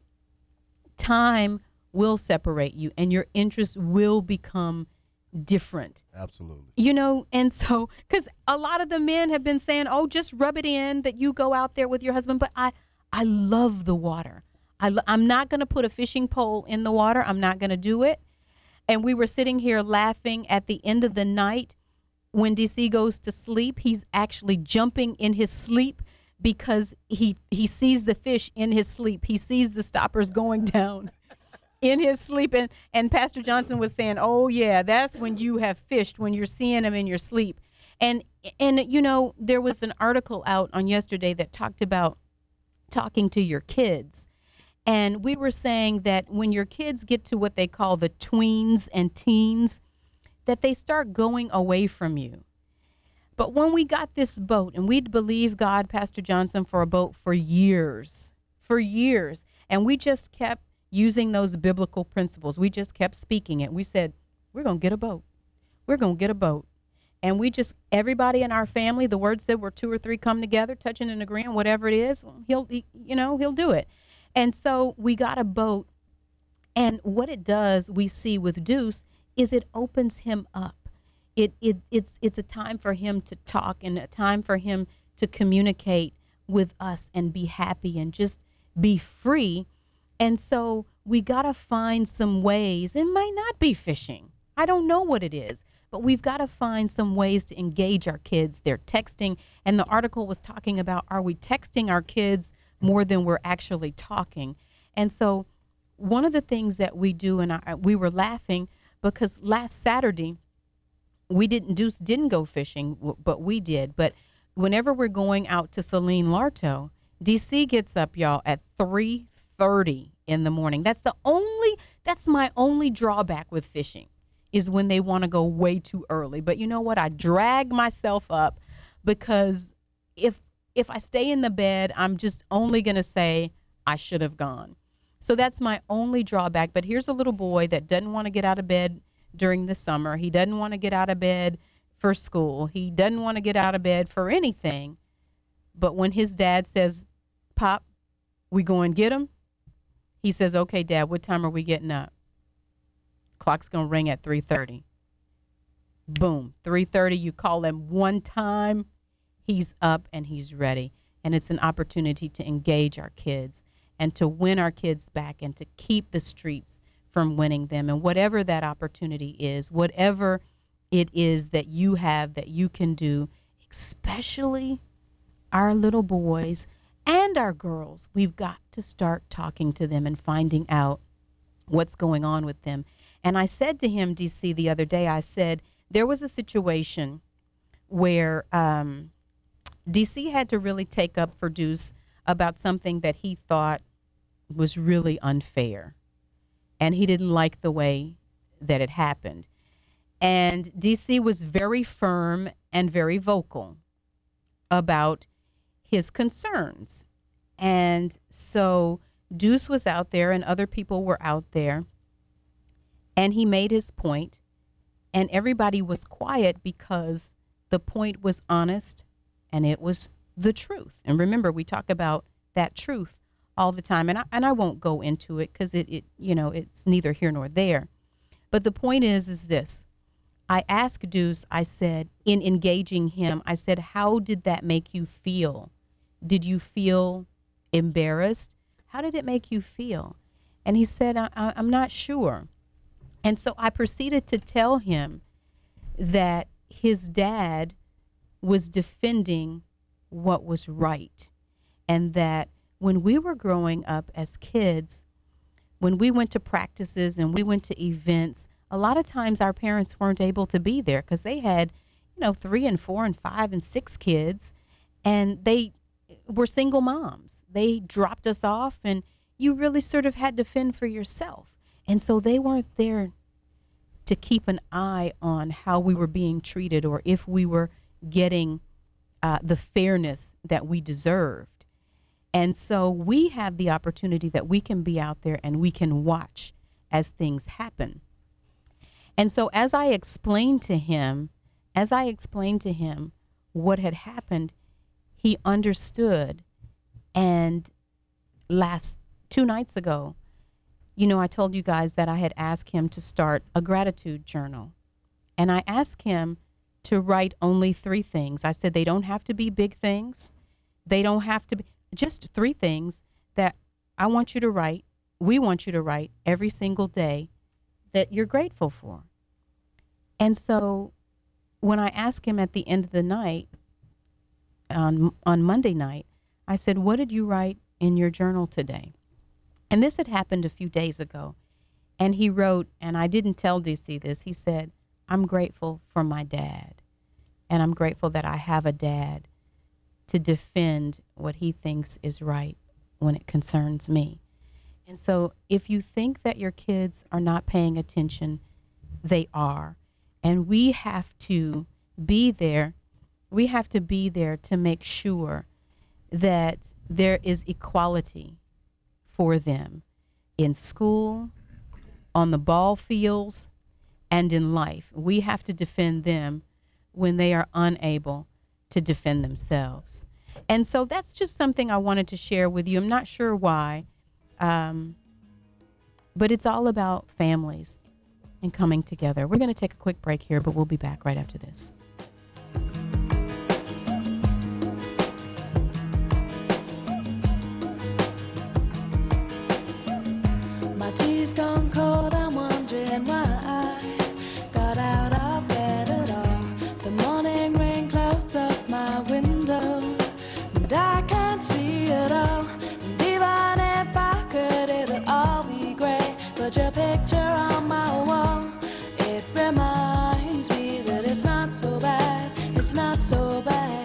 time will separate you and your interests will become different. Absolutely. You know, and so, because a lot of the men have been saying, oh, just rub it in that you go out there with your husband. But I, I love the water. I lo- I'm not going to put a fishing pole in the water. I'm not going to do it. And we were sitting here laughing at the end of the night when D C goes to sleep. He's actually jumping in his sleep because he he sees the fish in his sleep. He sees the stoppers going down in his sleep. And, and Pastor Johnson was saying, oh, yeah, that's when you have fished, when you're seeing them in your sleep. And, and you know, there was an article out on yesterday that talked about talking to your kids. And we were saying that when your kids get to what they call the tweens and teens, that they start going away from you. But when we got this boat, and we'd believed God, Pastor Johnson, for a boat for years, for years, and we just kept using those biblical principles. We just kept speaking it. We said, we're going to get a boat. We're going to get a boat. And we just, everybody in our family, the word said where two or three come together, touching and agreeing, whatever it is, he'll, he, you know, he'll do it. And so we got a boat. And what it does, we see with Deuce, is it opens him up. It, it it's it's a time for him to talk and a time for him to communicate with us and be happy and just be free. And so we got to find some ways. It might not be fishing. I don't know what it is, but we've got to find some ways to engage our kids. They're texting, and the article was talking about, are we texting our kids more than we're actually talking? And so one of the things that we do, and I, we were laughing because last Saturday, we didn't do, didn't go fishing, but we did. But whenever we're going out to Celine Larto, D C gets up, y'all, at three thirty in the morning. That's the only, that's my only drawback with fishing, is when they want to go way too early. But you know what? I drag myself up because if if I stay in the bed, I'm just only going to say I should have gone. So that's my only drawback. But here's a little boy that doesn't want to get out of bed during the summer. He doesn't want to get out of bed for school. He doesn't want to get out of bed for anything. But when his dad says, Pop, we go and get him, he says, okay, Dad, what time are we getting up? Clock's going to ring at three thirty. Boom, three thirty, you call him one time, he's up and he's ready. And it's an opportunity to engage our kids and to win our kids back and to keep the streets from winning them. And whatever that opportunity is, whatever it is that you have that you can do, especially our little boys and our girls, we've got to start talking to them and finding out what's going on with them. And I said to him, D C, the other day, I said, there was a situation where um, D C had to really take up for Deuce about something that he thought was really unfair. And he didn't like the way that it happened. And D C was very firm and very vocal about his concerns. And so Deuce was out there and other people were out there. And he made his point, and everybody was quiet because the point was honest and it was the truth. And remember, we talk about that truth all the time, and I, and I won't go into it because it, it, you know, it's neither here nor there. But the point is, is this. I asked Deuce, I said, in engaging him, I said, how did that make you feel? Did you feel embarrassed? How did it make you feel? And he said, I, I, I'm not sure. And so I proceeded to tell him that his dad was defending what was right, and that when we were growing up as kids, when we went to practices and we went to events, a lot of times our parents weren't able to be there because they had, you know, three and four and five and six kids, and they were single moms. They dropped us off, and you really sort of had to fend for yourself. And so they weren't there to keep an eye on how we were being treated or if we were getting uh, the fairness that we deserved. And so we have the opportunity that we can be out there and we can watch as things happen. And so as I explained to him, as I explained to him what had happened, he understood. And last two nights ago, you know, I told you guys that I had asked him to start a gratitude journal. And I asked him to write only three things. I said, they don't have to be big things. They don't have to be, just three things that I want you to write, we want you to write every single day that you're grateful for. And so when I asked him at the end of the night, on, on Monday night, I said, what did you write in your journal today? And this had happened a few days ago. And he wrote, and I didn't tell D C this, he said, I'm grateful for my dad. And I'm grateful that I have a dad to defend what he thinks is right when it concerns me. And so if you think that your kids are not paying attention, they are. And we have to be there. We have to be there to make sure that there is equality for them in school, on the ball fields, and in life. We have to defend them when they are unable to defend themselves. And so that's just something I wanted to share with you. I'm not sure why, um, but it's all about families and coming together. We're going to take a quick break here, but we'll be back right after this. My tea's gone cold, I'm wondering why I got out of bed at all. The morning rain clouds up my window, and I can't see it all. And even if I could, it'll all be great. But your picture on my wall, it reminds me that it's not so bad, it's not so bad.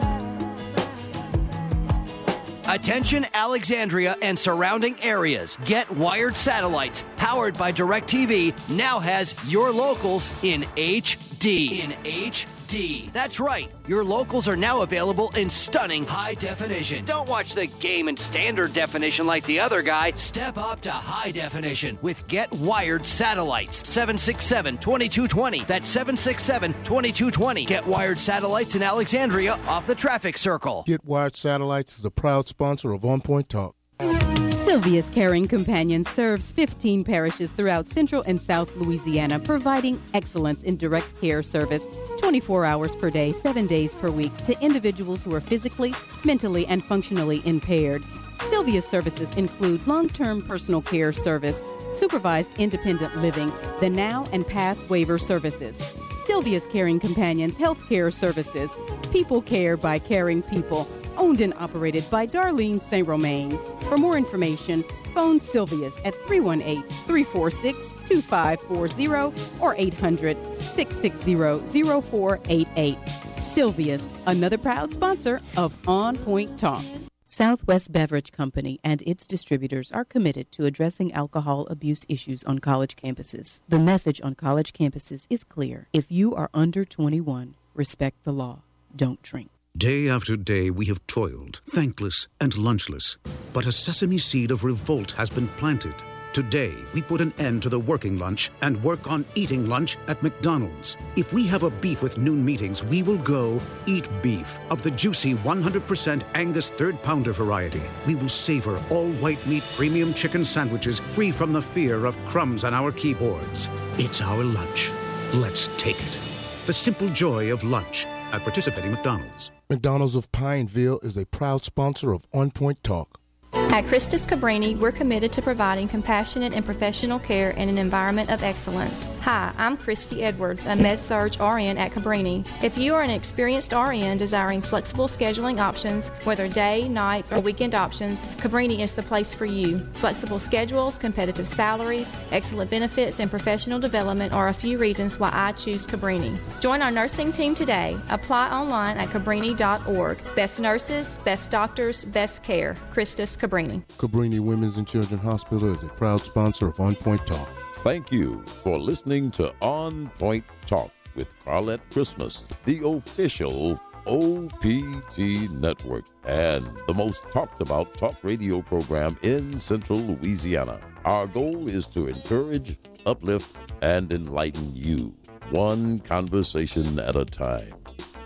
Attention Alexandria and surrounding areas. Get Wired Satellites, powered by DirecTV, now has your locals in H D. In H D. That's right. Your locals are now available in stunning high definition. Don't watch the game in standard definition like the other guy. Step up to high definition with Get Wired Satellites. seven six seven, two two two zero. That's seven six seven, two two two zero. Get Wired Satellites in Alexandria off the traffic circle. Get Wired Satellites is a proud sponsor of On Point Talk. Sylvia's Caring Companion serves fifteen parishes throughout Central and South Louisiana, providing excellence in direct care service twenty-four hours per day, seven days per week to individuals who are physically, mentally, and functionally impaired. Sylvia's services include long-term personal care service, supervised independent living, the now and past waiver services. Sylvia's Caring Companions Health Care Services, People Care by Caring People, owned and operated by Darlene Saint Romain. For more information, phone Sylvia's at three one eight, three four six, two five four zero or eight hundred, six six zero, zero four eight eight. Sylvia's, another proud sponsor of On Point Talk. Southwest Beverage Company and its distributors are committed to addressing alcohol abuse issues on college campuses. The message on college campuses is clear. If you are under twenty-one, respect the law. Don't drink. Day after day we have toiled, thankless and lunchless. But a sesame seed of revolt has been planted. Today, we put an end to the working lunch and work on eating lunch at McDonald's. If we have a beef with noon meetings, we will go eat beef of the juicy one hundred percent Angus third pounder variety. We will savor all white meat premium chicken sandwiches free from the fear of crumbs on our keyboards. It's our lunch. Let's take it. The simple joy of lunch at participating McDonald's. McDonald's of Pineville is a proud sponsor of On Point Talk. At Christus Cabrini, we're committed to providing compassionate and professional care in an environment of excellence. Hi, I'm Christy Edwards, a Med-Surg R N at Cabrini. If you are an experienced R N desiring flexible scheduling options, whether day, nights, or weekend options, Cabrini is the place for you. Flexible schedules, competitive salaries, excellent benefits, and professional development are a few reasons why I choose Cabrini. Join our nursing team today. Apply online at cabrini dot org. Best nurses, best doctors, best care. Christus Cabrini. Cabrini Women's and Children's Hospital is a proud sponsor of On Point Talk. Thank you for listening to On Point Talk with Carlette Christmas, the official O P T network and the most talked about talk radio program in Central Louisiana. Our goal is to encourage, uplift, and enlighten you, one conversation at a time.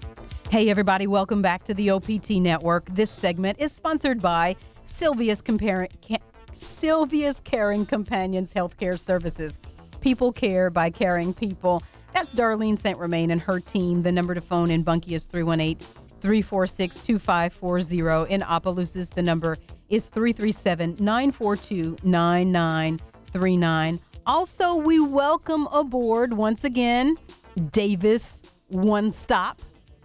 Hey everybody, welcome back to the O P T network. This segment is sponsored by Sylvia's Compar- Ca- Sylvia's Caring Companions Healthcare Services. People care by caring people. That's Darlene Saint Romain and her team. The number to phone in Bunkie is three one eight, three four six, two five four zero. In Opelousas, the number is three three seven, nine four two, nine nine three nine. Also, we welcome aboard once again Davis One Stop.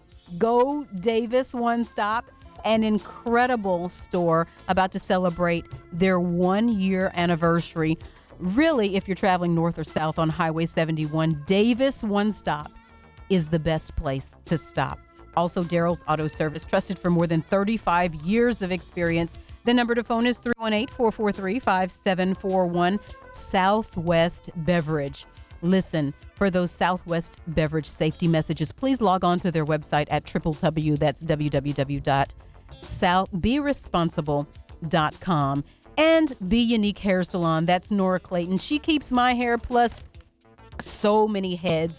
Go Davis One Stop, an incredible store about to celebrate their one-year anniversary. Really, if you're traveling north or south on Highway seventy-one, Davis One Stop is the best place to stop. Also, Daryl's Auto Service, trusted for more than thirty-five years of experience. The number to phone is three one eight, four four three, five seven four one. Southwest Beverage. Listen, for those Southwest Beverage safety messages, please log on to their website at w w w, that's w w w dot south be responsible dot com. And Be Unique Hair Salon, that's Nora Clayton. She keeps my hair plus so many heads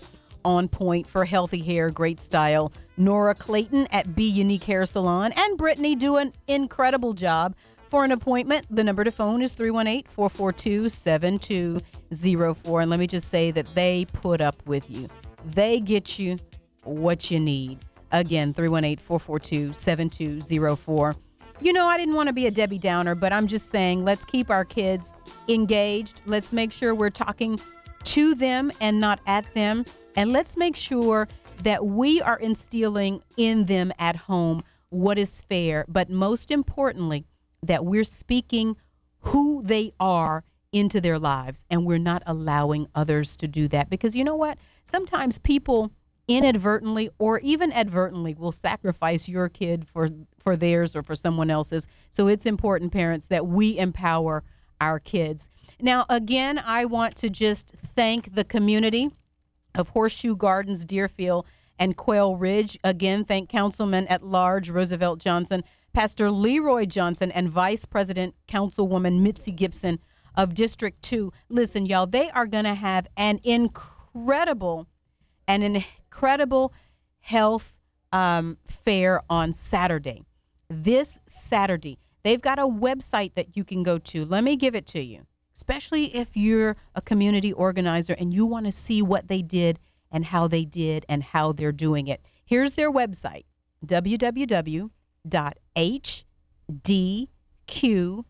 On Point for healthy hair, great style. Nora Clayton at Be Unique Hair Salon, and Brittany do an incredible job. For an appointment, the number to phone is three one eight, four four two, seven two zero four. And let me just say that they put up with you. They get you what you need. Again, three one eight, four four two, seven two zero four. You know, I didn't want to be a Debbie Downer, but I'm just saying, let's keep our kids engaged. Let's make sure we're talking to them and not at them. And let's make sure that we are instilling in them at home what is fair, but most importantly, that we're speaking who they are into their lives, and we're not allowing others to do that. Because you know what? Sometimes people inadvertently or even advertently will sacrifice your kid for, for theirs or for someone else's. So it's important, parents, that we empower our kids. Now, again, I want to just thank the community of Horseshoe Gardens, Deerfield, and Quail Ridge. Again, thank Councilman at Large Roosevelt Johnson, Pastor Leroy Johnson, and Vice President Councilwoman Mitzi Gibson of District two. Listen, y'all, they are going to have an incredible, an incredible health um, fair on Saturday. This Saturday. They've got a website that you can go to. Let me give it to you. Especially if you're a community organizer and you want to see what they did and how they did and how they're doing it. Here's their website, w w w dot h d q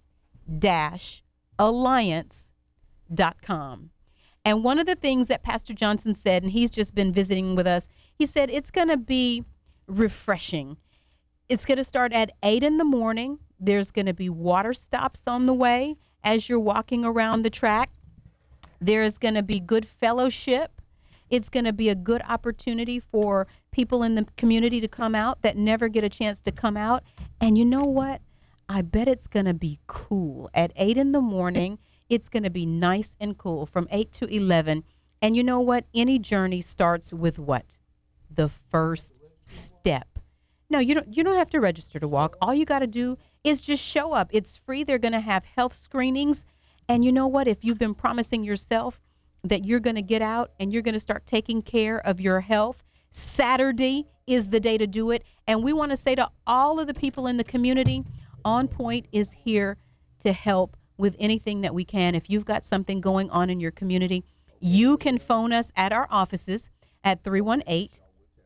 dash alliance dot com. And one of the things that Pastor Johnson said, and he's just been visiting with us, he said it's going to be refreshing. It's going to start at eight in the morning. There's going to be water stops on the way as you're walking around the track. There is going to be good fellowship. It's going to be a good opportunity for people in the community to come out that never get a chance to come out. And you know what? I bet it's going to be cool. At eight in the morning, it's going to be nice and cool from eight to eleven. And you know what? Any journey starts with what? The first step. No, you don't, you don't have to register to walk. All you got to do is just show up. It's free. They're going to have health screenings. And you know what? If you've been promising yourself that you're going to get out and you're going to start taking care of your health, Saturday is the day to do it. And we want to say to all of the people in the community, On Point is here to help with anything that we can. If you've got something going on in your community, you can phone us at our offices at three one eight,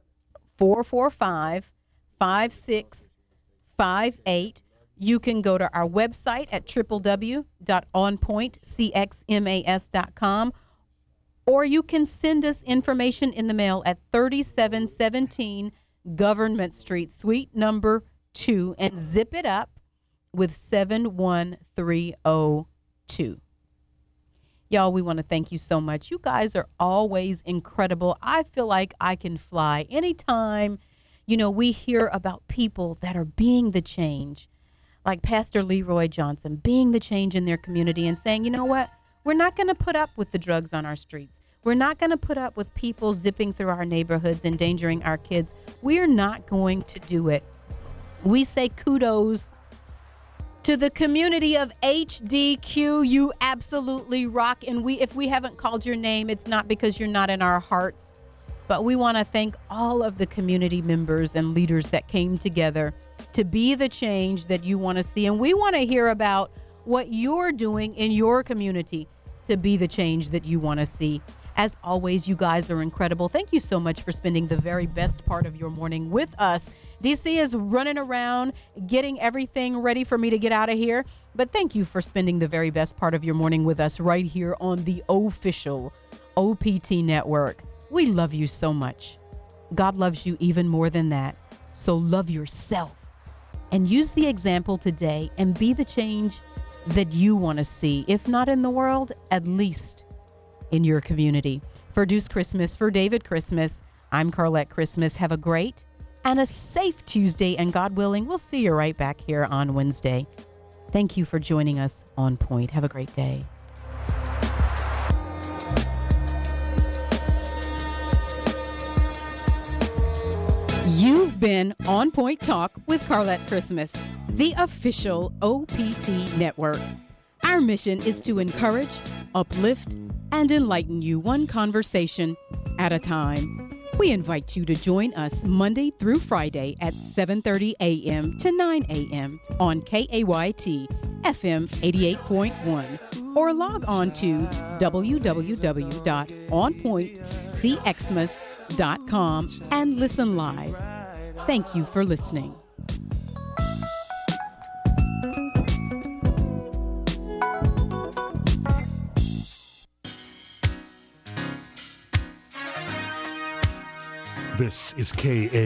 four four five, five six five eight. You can go to our website at w w w dot on point c x m a s dot com, or you can send us information in the mail at thirty-seven seventeen Government Street, suite number two, and zip it up with seven one three oh two. Y'all, we want to thank you so much. You guys are always incredible. I feel like I can fly anytime, you know, we hear about people that are being the change, like Pastor Leroy Johnson, being the change in their community and saying, you know what, we're not going to put up with the drugs on our streets. We're not going to put up with people zipping through our neighborhoods, endangering our kids. We're not going to do it. We say kudos to the community of H D Q. You absolutely rock. And we, if we haven't called your name, it's not because you're not in our hearts, but we want to thank all of the community members and leaders that came together to be the change that you want to see. And we want to hear about what you're doing in your community to be the change that you want to see. As always, you guys are incredible. Thank you so much for spending the very best part of your morning with us. D C is running around getting everything ready for me to get out of here. But thank you for spending the very best part of your morning with us right here on the official O P T network. We love you so much. God loves you even more than that. So love yourself and use the example today and be the change that you want to see. If not in the world, at least in your community. For Deuce Christmas, for David Christmas, I'm Carlette Christmas. Have a great and a safe Tuesday, and God willing, we'll see you right back here on Wednesday. Thank you for joining us on Point. Have a great day. You've been On Point Talk with Carlette Christmas, the official O P T network. Our mission is to encourage, uplift, and enlighten you one conversation at a time. We invite you to join us Monday through Friday at seven thirty a.m. to nine a.m. on K A Y T F M eighty-eight point one or log on to w w w dot on point c xmas dot com and listen live. Thank you for listening. This is K A.